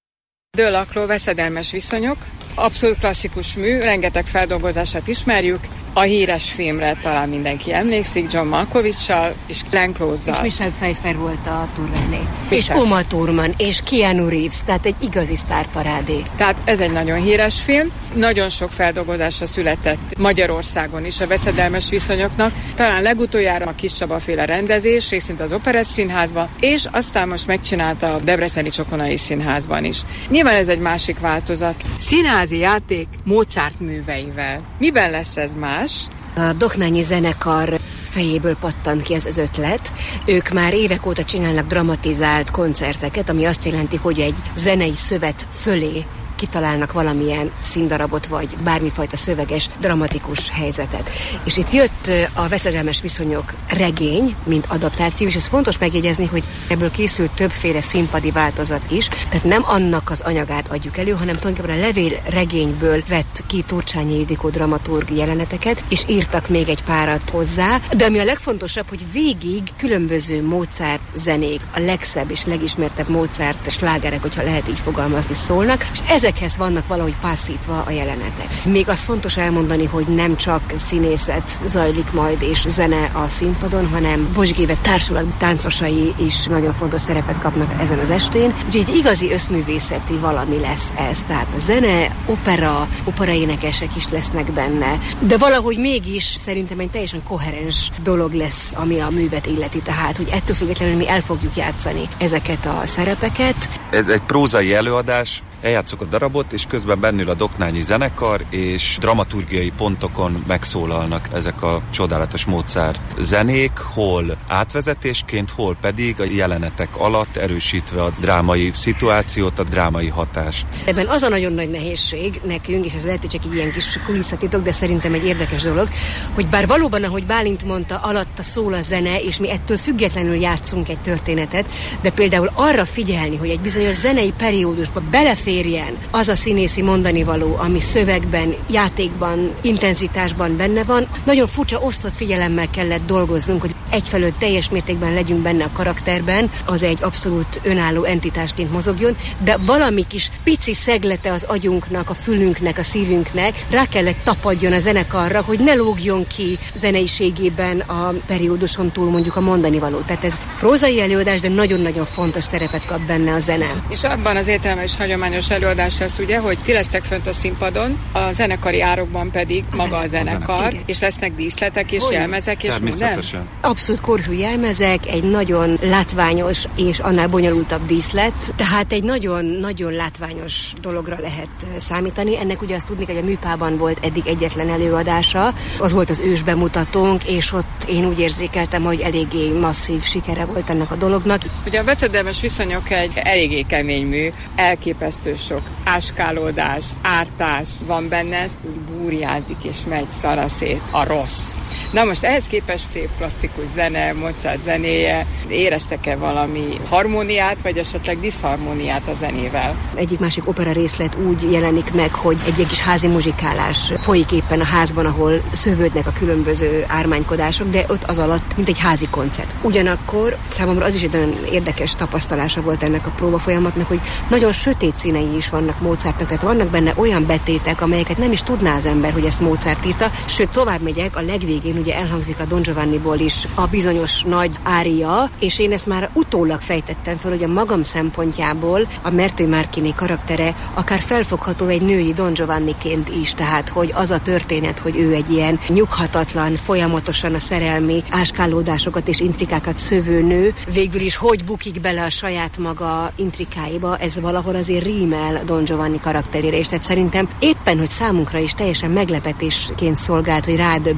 De Laclos veszedelmes viszonyok, abszolút klasszikus mű, rengeteg feldolgozását ismerjük. A híres filmre talán mindenki emlékszik, John Malkovich-sal és Glenn Close-zal. És Michelle Pfeiffer volt a turnéné. És Uma Thurman, és Keanu Reeves, tehát egy igazi sztárparádé. Tehát ez egy nagyon híres film. Nagyon sok feldolgozása született Magyarországon is a veszedelmes viszonyoknak. Talán legutoljára a Kis Csaba féle rendezés, részint az Operett Színházban, és aztán most megcsinálta a Debreceni Csokonai Színházban is. Nyilván ez egy másik változat. Színházi játék Mozart műveivel. Miben lesz ez más? A Doknányi Zenekar fejéből pattant ki ez az ötlet. Ők már évek óta csinálnak dramatizált koncerteket, ami azt jelenti, hogy egy zenei szövet fölé kitalálnak valamilyen színdarabot, vagy bármifajta szöveges, dramatikus helyzetet. És itt jött a veszedelmes viszonyok regény, mint adaptáció, és ez fontos megjegyezni, hogy ebből készült többféle színpadi változat is, tehát nem annak az anyagát adjuk elő, hanem tulajdonképpen a levél regényből vett ki Turcsányi Ildikó dramaturg jeleneteket, és írtak még egy párat hozzá, de ami a legfontosabb, hogy végig különböző Mozart zenék, a legszebb és legismertebb Mozart slágerek, hogyha lehet így fogalmazni, szólnak, és ez ezekhez vannak valahogy passzítva a jelenetek. Még az fontos elmondani, hogy nem csak színészet zajlik majd és zene a színpadon, hanem Bosgévet társulat táncosai is nagyon fontos szerepet kapnak ezen az estén. Úgyhogy egy igazi összművészeti valami lesz ez. Tehát a zene, opera, operaénekesek is lesznek benne, de valahogy mégis szerintem egy teljesen koherens dolog lesz, ami a művet illeti. Tehát, hogy ettől függetlenül mi el fogjuk játszani ezeket a szerepeket. Ez egy prózai előadás, eljátszok a darabot, és közben bennül a Doknányi Zenekar, és dramaturgiai pontokon megszólalnak ezek a csodálatos Mozart zenék, hol átvezetésként, hol pedig a jelenetek alatt erősítve a drámai szituációt, a drámai hatást. Ebben az a nagyon nagy nehézség nekünk, és ez lehet, hogy csak egy ilyen kis kulisszatitok, de szerintem egy érdekes dolog, hogy bár valóban, ahogy Bálint mondta, alatta szól a zene, és mi ettől függetlenül játszunk egy történetet, de például arra figyelni, hogy egy bizonyos zenei periódusba beleférjen az a színészi mondanivaló, ami szövegben, játékban, intenzitásban benne van. Nagyon furcsa osztott figyelemmel kellett dolgoznunk, hogy egyfelől teljes mértékben legyünk benne a karakterben, az egy abszolút önálló entitásként mozogjon, de valami kis pici szeglete az agyunknak, a fülünknek, a szívünknek rá kellett tapadjon a zenekarra, hogy ne lógjon ki zeneiségében a perióduson túl mondjuk a mondanivaló. Tehát ez prózai előadás, de nagyon-nagyon fontos szerepet kap benne a zene. És abban az értelemben is hagyományos előadás lesz, ugye, hogy ti lesztek fönt a színpadon, a zenekari árokban pedig a maga a zenekar, a zenekar. És lesznek díszletek és Olyan. jelmezek és minden? Abszolút korhű jelmezek, egy nagyon látványos és annál bonyolultabb díszlet, tehát egy nagyon-nagyon látványos dologra lehet számítani. Ennek ugye azt tudni, hogy a Műpában volt eddig egyetlen előadása, az volt az ős bemutatónk, és ott én úgy érzékeltem, hogy eléggé masszív sikere volt ennek a dolognak. Ugye a veszedelmes viszonyok egy eléggé kemény mű, elképesztő sok áskálódás, ártás van benne, úgy búrjázik és megy szaraszét a rossz. Na most ehhez képest szép klasszikus zene, Mozart zenéje, éreztek-e valami harmóniát, vagy esetleg diszharmóniát a zenével? Egyik másik opera részlet úgy jelenik meg, hogy egy ilyen kis házi muzsikálás folyik éppen a házban, ahol szövődnek a különböző ármánykodások, de ott az alatt, mint egy házi koncert. Ugyanakkor számomra az is egy nagyon érdekes tapasztalása volt ennek a próba folyamatnak, hogy nagyon sötét színei is vannak Mozartnak, tehát vannak benne olyan betétek, amelyeket nem is tudná az ember, hogy ezt Mozart írta, sőt tovább megyek, a legvégén ugye elhangzik a Don Giovanniból is a bizonyos nagy ária, és én ezt már utólag fejtettem fel, hogy a magam szempontjából a Mertői Márkiné karaktere akár felfogható egy női Don Giovanniként is, tehát hogy az a történet, hogy ő egy ilyen nyughatatlan, folyamatosan a szerelmi áskálódásokat és intrikákat szövő nő, végül is hogy bukik bele a saját maga intrikáiba, ez valahol azért rímel Don Giovanni karakterére, és tehát szerintem éppen, hogy számunkra is teljesen meglepetésként szolgált, hogy rádöbbenjünk, hogy a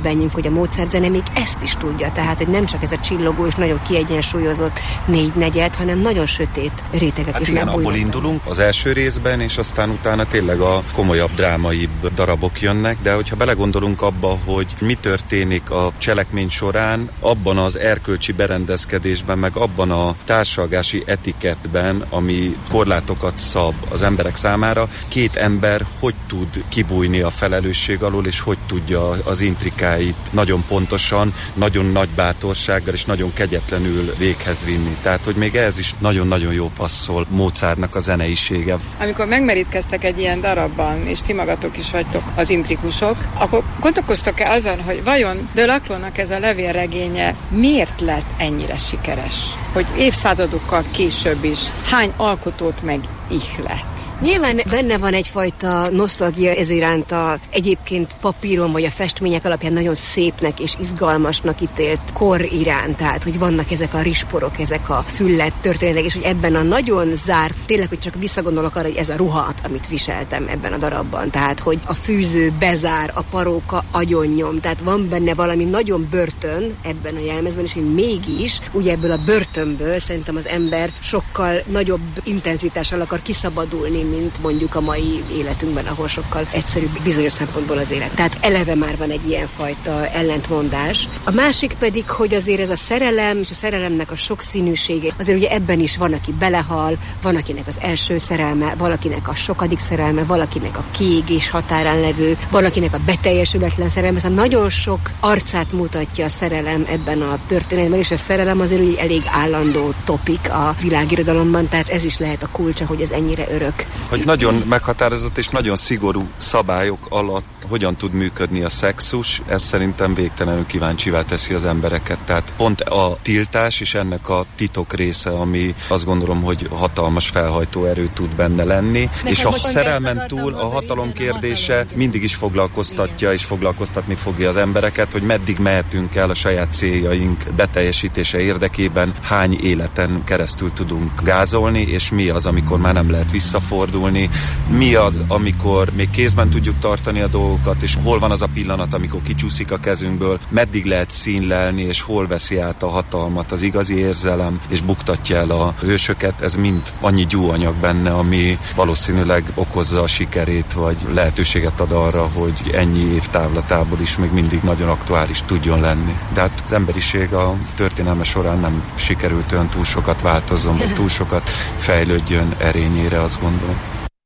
a Mozart zene még ezt is tudja, tehát hogy nem csak ez a csillogó és nagyon kiegyensúlyozott négy negyed, hanem nagyon sötét rétegek hát is igen, abból indulunk az első részben, és aztán utána tényleg a komolyabb, drámaibb darabok jönnek, de hogyha belegondolunk abba, hogy mi történik a cselekmény során, abban az erkölcsi berendezkedésben, meg abban a társalgási etikettben, ami korlátokat szab az emberek számára, két ember hogy tud kibújni a felelősség alól, és hogy tudja az intrikáit nagyon pontosan, nagyon nagy bátorsággal és nagyon kegyetlenül véghez vinni. Tehát, hogy még ez is nagyon-nagyon jó passzol Mozartnak a zeneisége. Amikor megmerítkeztek egy ilyen darabban, és ti magatok is vagytok az intrikusok, akkor gondolkoztok-e azon, hogy vajon de Laclos-nak ez a levélregénye miért lett ennyire sikeres? Hogy évszázadokkal később is hány alkotót meg ihlet? Nyilván benne van egyfajta nosztalgia ez iránt a egyébként papíron vagy a festmények alapján nagyon szépnek és izgalmasnak ítélt kor iránt, tehát hogy vannak ezek a risporok, ezek a füllet történetek, és hogy ebben a nagyon zárt, tényleg, hogy csak visszagondolok arra, hogy ez a ruha, amit viseltem ebben a darabban, tehát hogy a fűző bezár, a paróka agyonnyom, tehát van benne valami nagyon börtön ebben a jelmezben, és hogy mégis ugye ebből a börtönből szerintem az ember sokkal nagyobb intenzitással akar kiszabadulni, mint mondjuk a mai életünkben, ahol sokkal egyszerűbb bizonyos szempontból az élet. Tehát eleve már van egy ilyenfajta ellentmondás. A másik pedig, hogy azért ez a szerelem és a szerelemnek a sokszínűsége, azért ugye ebben is van, aki belehal, van, akinek az első szerelme, valakinek a sokadik szerelme, valakinek a kiégés határán levő, valakinek a beteljesületlen szerelme. Szóval nagyon sok arcát mutatja a szerelem ebben a történetben, és a szerelem azért ugye elég állandó topik a világirodalomban, tehát ez is lehet a kulcsa, hogy ez ennyire örök. Hogy nagyon meghatározott és nagyon szigorú szabályok alatt hogyan tud működni a szexus, ez szerintem végtelenül kíváncsivá teszi az embereket. Tehát pont a tiltás és ennek a titok része, ami azt gondolom, hogy hatalmas felhajtó erő tud benne lenni. Nekem és a szerelmen túl a hatalom kérdése mindig is foglalkoztatja és foglalkoztatni fogja az embereket, hogy meddig mehetünk el a saját céljaink beteljesítése érdekében, hány életen keresztül tudunk gázolni, és mi az, amikor már nem lehet visszafordulni, mi az, amikor még kézben tudjuk tartani a dolgokat, és hol van az a pillanat, amikor kicsúszik a kezünkből, meddig lehet színlelni, és hol veszi át a hatalmat az igazi érzelem, és buktatja el a hősöket. Ez mind annyi gyúanyag benne, ami valószínűleg okozza a sikerét, vagy lehetőséget ad arra, hogy ennyi év távlatából is még mindig nagyon aktuális tudjon lenni. De hát az emberiség a történelme során nem sikerült olyan túl sokat változzon, vagy túl sokat fejlődjön erényére, azt gondolom.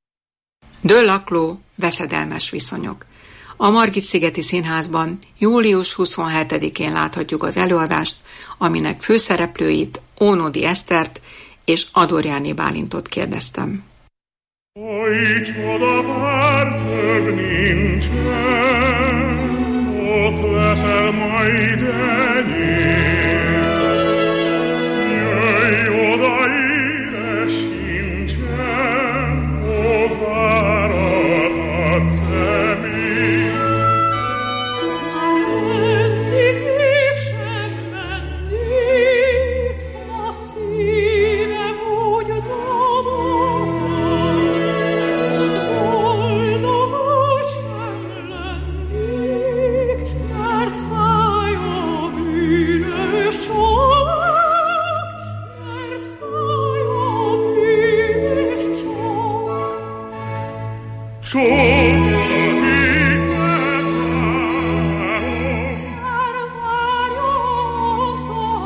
De Laclos, veszedelmes viszonyok. A Margit-szigeti Színházban július huszonhetedikén láthatjuk az előadást, aminek főszereplőit, Ónodi Esztert és Adorjáni Bálintot kérdeztem. Oly csoda vár több nincsen, ott leszel majd enyém. Jöjj oda, éles sincsen, ó várat adsz emém. Már mendig, mégsem mendig, a szívem úgy dobog. Boldog sem lennék, mert fáj a bűnös csók, mert fáj a bűnös csók. Sokadig felvárom, már várjon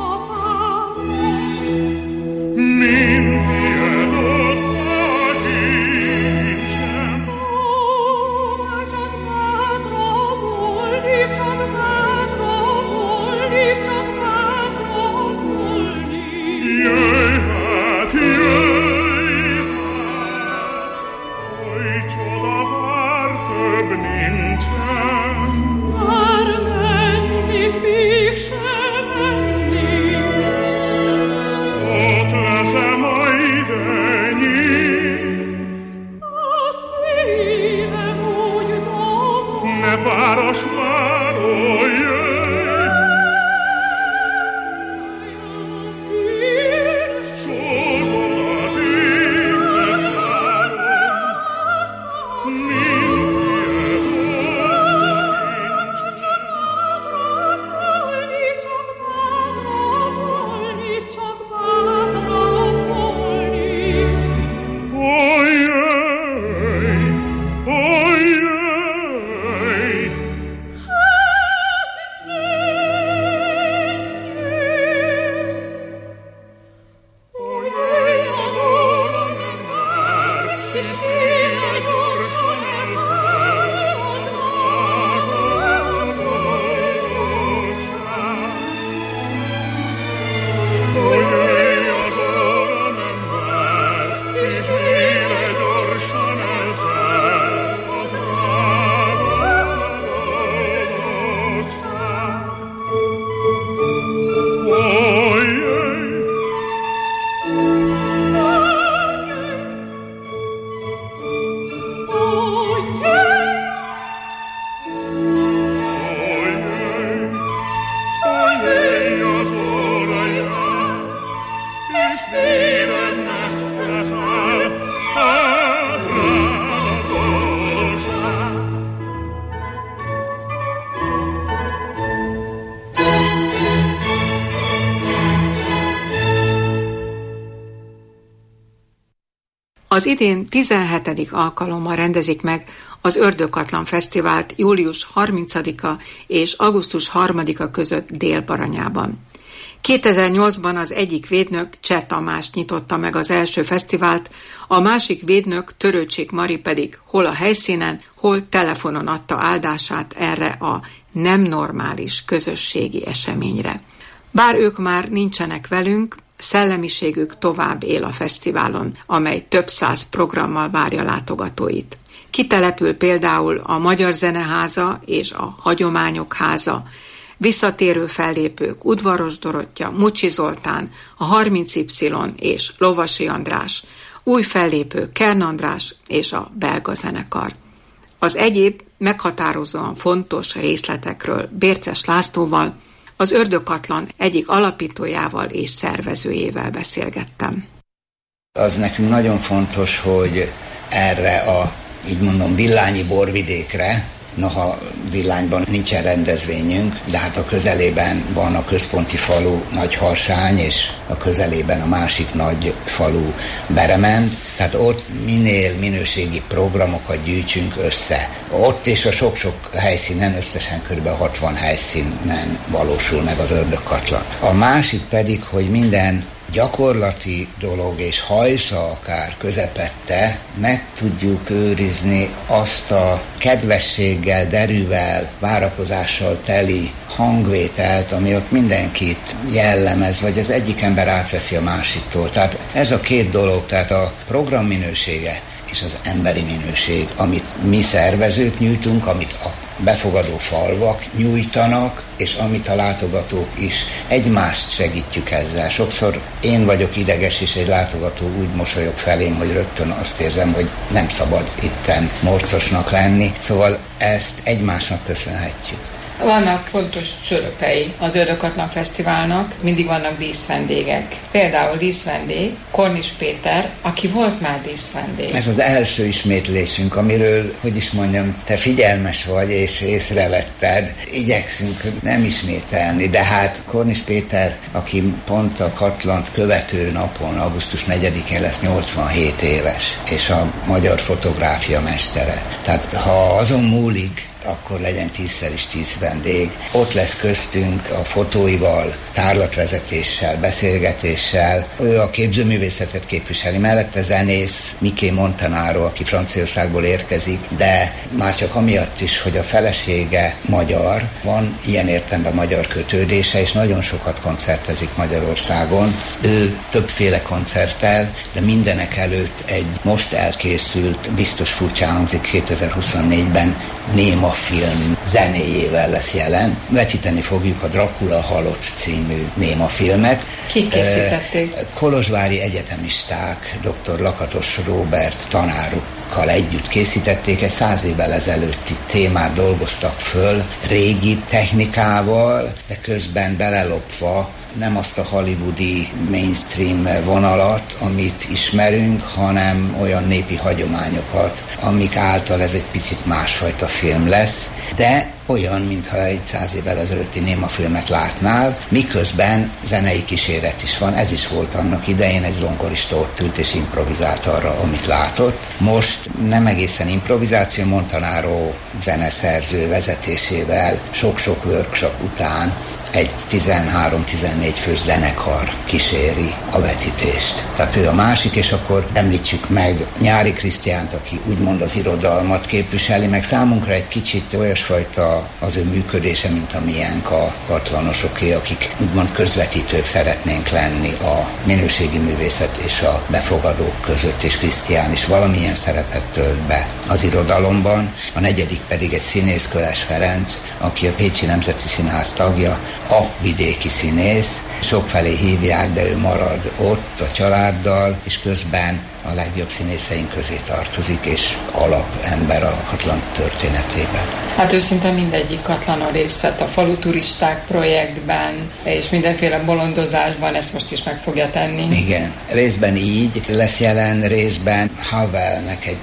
szapárom, mint ilyet ott a kincsem. Ó, már csak bátra volni, csak bátra volni, csak bátra volni. Jöjj hát, jöjj hát, oly csoda vár több nincsen. Már mennék, mégsem mennék, ott leszem majd enyém. A szívem úgy dobog. Ne várass már, ó, jöjj! Sokat én megvárom, mint ilyet ott nincsen. Az idén tizenhetedik alkalommal rendezik meg az Ördögkatlan Fesztivált július harmincadika és augusztus harmadika között Dél-Baranyában. kétezer-nyolcban az egyik védnök, Cseh Tamás nyitotta meg az első fesztivált, a másik védnök, Törőcsik Mari pedig hol a helyszínen, hol telefonon adta áldását erre a nem normális közösségi eseményre. Bár ők már nincsenek velünk, szellemiségük tovább él a fesztiválon, amely több száz programmal várja látogatóit. Kitelepül például a Magyar Zeneháza és a Hagyományok Háza, visszatérő fellépők Udvaros Dorottya, Mucsi Zoltán, a harminc Y és Lovasi András, új fellépő Kern András és a Belga Zenekar. Az egyéb meghatározóan fontos részletekről Bérces Lászlóval, az Ördögkatlan egyik alapítójával és szervezőjével beszélgettem. Az nekünk nagyon fontos, hogy erre a, így mondom, villányi borvidékre, noha Villányban nincsen rendezvényünk, de hát a közelében van a központi falu Nagyharsány, és a közelében a másik nagy falu Berement, tehát ott minél minőségi programokat gyűjtsünk össze. Ott és a sok-sok helyszínen, összesen kb. hatvan helyszínen valósul meg az Ördögkatlan. A másik pedig, hogy minden gyakorlati dolog és hajsza akár közepette meg tudjuk őrizni azt a kedvességgel, derűvel, várakozással teli hangvételt, ami ott mindenkit jellemez, vagy az egyik ember átveszi a másiktól. Tehát ez a két dolog, tehát a program minősége és az emberi minőség, amit mi szervezők nyújtunk, amit a befogadó falvak nyújtanak, és amit a látogatók is, egymást segítjük ezzel. Sokszor én vagyok ideges, és egy látogató úgy mosolyog felém, hogy rögtön azt érzem, hogy nem szabad itten morcosnak lenni. Szóval ezt egymásnak köszönhetjük. Vannak fontos szöröpei az Ördögkatlan Fesztiválnak, mindig vannak díszvendégek. Például díszvendég Kornis Péter, aki volt már díszvendég. Ez az első ismétlésünk, amiről, hogy is mondjam, te figyelmes vagy és észrevetted. Igyekszünk nem ismételni, de hát Kornis Péter, aki pont a Katlant követő napon, augusztus negyedikén lesz nyolcvanhét éves, és a magyar fotográfia mestere. Tehát ha azon múlik, akkor legyen tízszer is tíz vendég. Ott lesz köztünk a fotóival, tárlatvezetéssel, beszélgetéssel. Ő a képzőművészetet képviseli, mellette zenész Miké Montanaro, aki Franciaországból érkezik, de már csak amiatt is, hogy a felesége magyar, van ilyen értelemben magyar kötődése, és nagyon sokat koncertezik Magyarországon. Ő többféle koncerttel, de mindenek előtt egy most elkészült, biztos furcsán hangzik, kétezer-huszonnégyben néma film zenéjével lesz jelen. Vetíteni fogjuk a Dracula halott című néma filmet. Kik készítették? Kolozsvári egyetemisták, dr. Lakatos Róbert tanárukkal együtt készítették, egy száz évvel ezelőtti témát dolgoztak föl, régi technikával, de közben belelopva nem azt a hollywoodi mainstream vonalat, amit ismerünk, hanem olyan népi hagyományokat, amik által ez egy picit másfajta film lesz, de olyan, mintha egy száz évvel ezelőtti némafilmet látnál, miközben zenei kíséret is van. Ez is volt annak idején, egy zongorista ott ült és improvizált arra, amit látott. Most nem egészen improvizáció, Montanaro zeneszerző vezetésével sok-sok workshop után egy tizenhárom-tizennégy fős zenekar kíséri a vetítést. Tehát ő a másik, és akkor említsük meg Nyári Krisztiánt, aki úgymond az irodalmat képviseli, meg számunkra egy kicsit olyasfajta az ő működése, mint a miénk a katlanosoké, akik úgymond közvetítők szeretnénk lenni a minőségi művészet és a befogadók között, és Krisztián is valamilyen szerepet tölt be az irodalomban. A negyedik pedig egy színész, Köles Ferenc, aki a Pécsi Nemzeti Színház tagja, a vidéki színész. Sokfelé hívják, de ő marad ott a családdal, és közben a legjobb színészeink közé tartozik, és alapember a Katlan történetében. Hát őszinte mindegyik Katlanon részt vett a falu turisták projektben, és mindenféle bolondozásban, ezt most is meg fogja tenni. Igen, részben így lesz jelen, részben Havelnek egy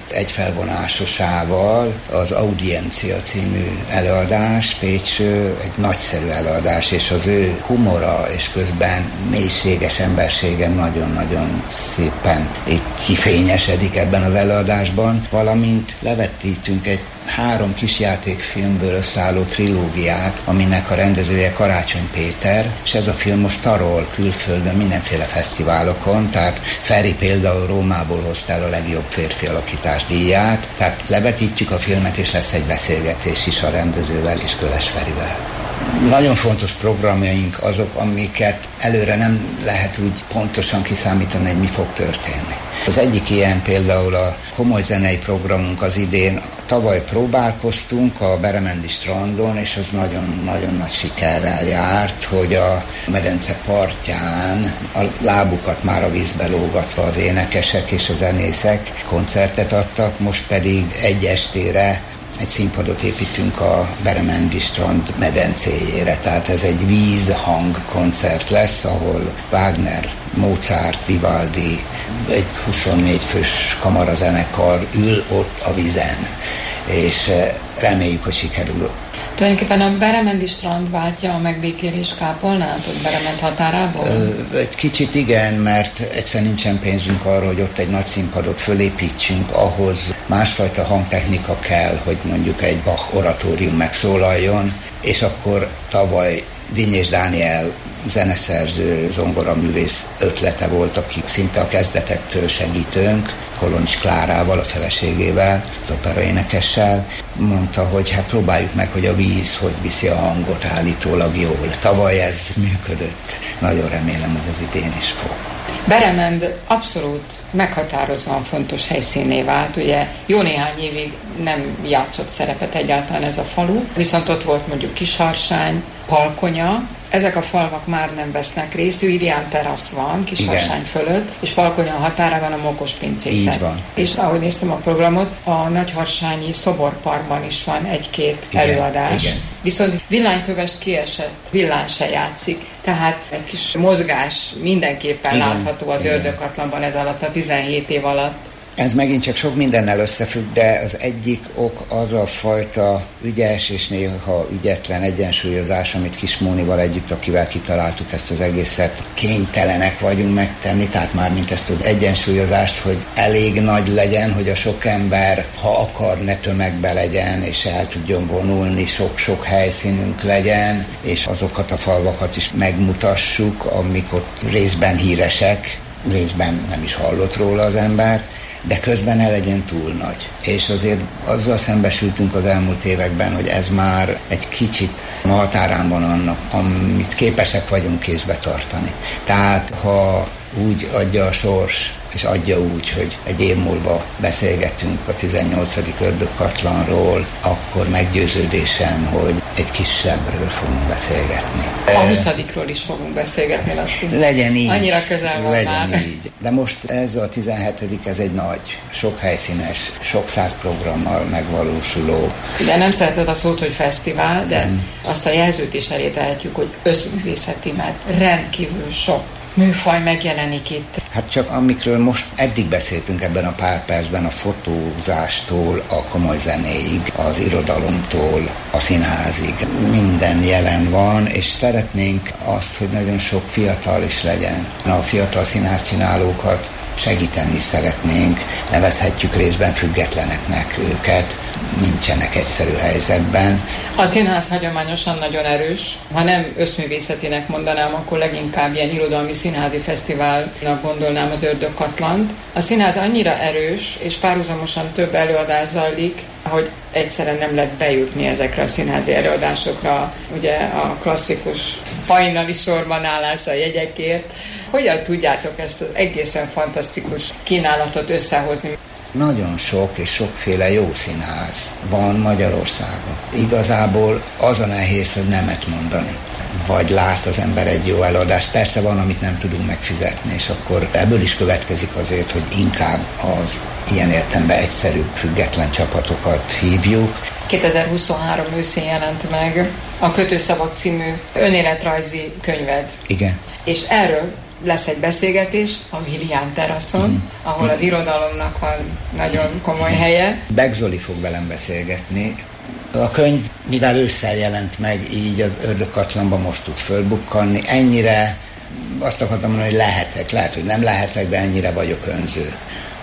egyfelvonásosával, az Audiencia című előadás, Pécső, egy nagyszerű előadás, és az ő humora és közben mélységes emberségen nagyon-nagyon szépen itt kifényesedik ebben az előadásban, valamint levetítünk egy három kisjátékfilmből összeálló trilógiát, aminek a rendezője Karácsony Péter, és ez a film most tarol külföldön mindenféle fesztiválokon, tehát Feri például Rómából hozta el a legjobb férfi alakítás díját, tehát levetítjük a filmet, és lesz egy beszélgetés is a rendezővel és Köles Ferivel. Nagyon fontos programjaink azok, amiket előre nem lehet úgy pontosan kiszámítani, hogy mi fog történni. Az egyik ilyen például a komoly zenei programunk az idén. Tavaly próbálkoztunk a Beremendi strandon, és az nagyon-nagyon nagy sikerrel járt, hogy a medence partján a lábukat már a vízbe lógatva az énekesek és a zenészek koncertet adtak, most pedig egy estére egy színpadot építünk a Beremendi strand medencéjére, tehát ez egy vízhang koncert lesz, ahol Wagner, Mozart, Vivaldi, egy huszonnégy fős kamarazenekar ül ott a vízen, és reméljük, hogy sikerül. Tulajdonképpen a Beremendi strand váltja a megbékélés kápolnát, ott Berement határából? Ö, egy kicsit igen, mert egyszer nincsen pénzünk arra, hogy ott egy nagy színpadot fölépítsünk, ahhoz másfajta hangtechnika kell, hogy mondjuk egy Bach oratórium megszólaljon, és akkor tavaly Dinnyés Dániel zeneszerző, zongoraművész ötlete volt, aki szinte a kezdetektől segítőnk, Koloncs Klárával, a feleségével, az operaénekessel, mondta, hogy hát próbáljuk meg, hogy a víz hogy viszi a hangot állítólag jól. Tavaly ez működött. Nagyon remélem, hogy az idén is fog. Beremend abszolút meghatározóan fontos helyszínné vált, ugye jó néhány évig nem játszott szerepet egyáltalán ez a falu, viszont ott volt mondjuk Kisharsány, Palkonya, ezek a falvak már nem vesznek részt, Irián terasz van Kisharsány fölött, és Palkonya határában a Mokos pincészet. És ahogy néztem a programot, a Nagyharsányi Szoborparkban is van egy-két igen, előadás. Igen. Viszont Villánykövest kiesett, Villán se játszik, tehát egy kis mozgás mindenképpen igen, látható az Ördögkatlanban ez alatt a tizenhét év alatt. Ez megint csak sok mindennel összefügg, de az egyik ok az a fajta ügyes és néha ügyetlen egyensúlyozás, amit Kis Mónival együtt, akivel kitaláltuk ezt az egészet, kénytelenek vagyunk megtenni, tehát már mint ezt az egyensúlyozást, hogy elég nagy legyen, hogy a sok ember, ha akar, ne tömegbe legyen, és el tudjon vonulni, sok-sok helyszínünk legyen, és azokat a falvakat is megmutassuk, amik ott részben híresek, részben nem is hallott róla az ember, de közben ne legyen túl nagy. És azért azzal szembesültünk az elmúlt években, hogy ez már egy kicsit a határán van annak, amit képesek vagyunk kézbe tartani. Tehát ha úgy adja a sors, és adja úgy, hogy egy év múlva beszélgetünk a tizennyolcadik Ördögkatlanról, akkor meggyőződésem, hogy egy kisebbről fogunk beszélgetni. A huszadikról is fogunk beszélgetni, Laci. Legyen így. Annyira közel van legyen már. így. De most ez a tizenhetedik, ez egy nagy, sok helyszínes, sok száz programmal megvalósuló. De nem szereted a szót, hogy fesztivál, de hmm. azt a jelzőt is elé tehetjük, hogy összművészeti, mert rendkívül sok műfaj megjelenik itt. Hát csak amikről most eddig beszéltünk ebben a pár percben, a fotózástól, a komoly zenéig, az irodalomtól, a színházig. Minden jelen van, és szeretnénk azt, hogy nagyon sok fiatal is legyen. A fiatal színházcsinálókat segíteni is szeretnénk, nevezhetjük részben függetleneknek őket, nincsenek egyszerű helyzetben. A színház hagyományosan nagyon erős. Ha nem összművészetinek mondanám, akkor leginkább ilyen irodalmi színházi fesztiválnak gondolnám az Ördögkatlant. A színház annyira erős, és párhuzamosan több előadás zajlik, hogy egyszerűen nem lehet bejutni ezekre a színházi előadásokra. Ugye a klasszikus hajnali sorban állás a jegyekért. Hogyan tudjátok ezt az egészen fantasztikus kínálatot összehozni? Nagyon sok és sokféle jó színház van Magyarországon. Igazából az a nehéz, hogy nemet mondani. Vagy lát az ember egy jó előadást. Persze van, amit nem tudunk megfizetni, és akkor ebből is következik azért, hogy inkább az ilyen értelemben egyszerűbb, független csapatokat hívjuk. kétezer-huszonhárom őszén jelent meg a Kötőszavak című önéletrajzi könyved. Igen. És erről lesz egy beszélgetés a Irián teraszon, mm. ahol az irodalomnak van nagyon komoly helye. Beg Zoli fog velem beszélgetni. A könyv, mivel ősszel jelent meg, így az Ördögkatlanban most tud fölbukkanni. Ennyire azt akartam mondani, hogy lehetek, lehet, hogy nem lehetek, de ennyire vagyok önző,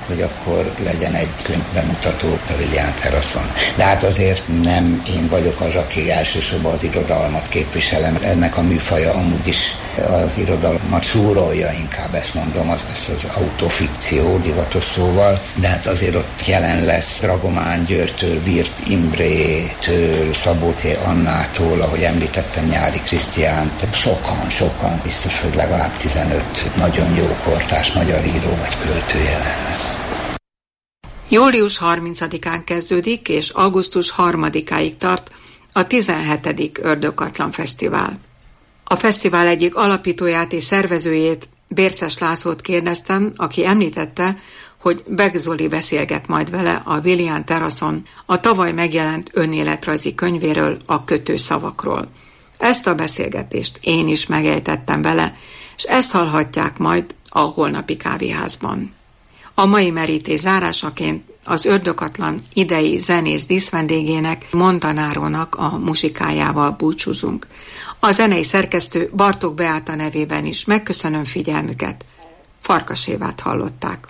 hogy akkor legyen egy könyvbemutató a William Terrasson. De hát azért nem én vagyok az, aki elsősorban az irodalmat képviselem. Ennek a műfaja amúgy is az irodalmat súrolja, inkább ezt mondom, az, ez az autofikció divatos szóval, de hát azért ott jelen lesz Dragomán Györgytől, Virt Imrétől, Szabó T. Annától, ahogy említettem, Nyári Krisztiánt, sokan, sokan, biztos, hogy legalább tizenöt nagyon jó kortárs magyar író vagy költő jelen lesz. Július harmincadikán kezdődik, és augusztus harmadikáig tart a tizenhetedik Ördögkatlan Fesztivál. A fesztivál egyik alapítóját és szervezőjét, Bérces Lászlót kérdeztem, aki említette, hogy Beck Zoli beszélget majd vele a William Terrasson a tavaly megjelent önéletrajzi könyvéről, a kötőszavakról. Ezt a beszélgetést én is megejtettem vele, és ezt hallhatják majd a holnapi kávéházban. A mai merítés zárásaként az Ördögkatlan idei zenész díszvendégének, Montanárónak a muzsikájával búcsúzunk. A zenei szerkesztő Bartók Beáta nevében is megköszönöm figyelmüket. Farkas Évát hallották.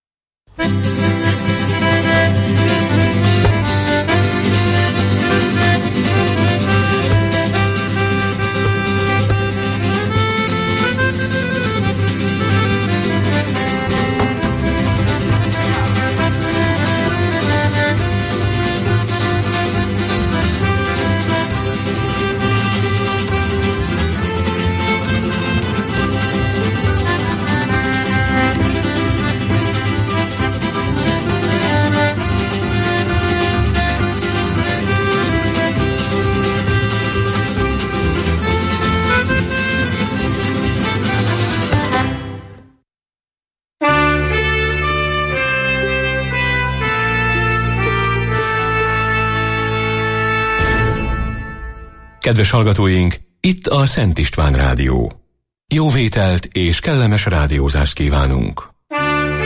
Kedves hallgatóink, itt a Szent István Rádió. Jó vételt és kellemes rádiózást kívánunk!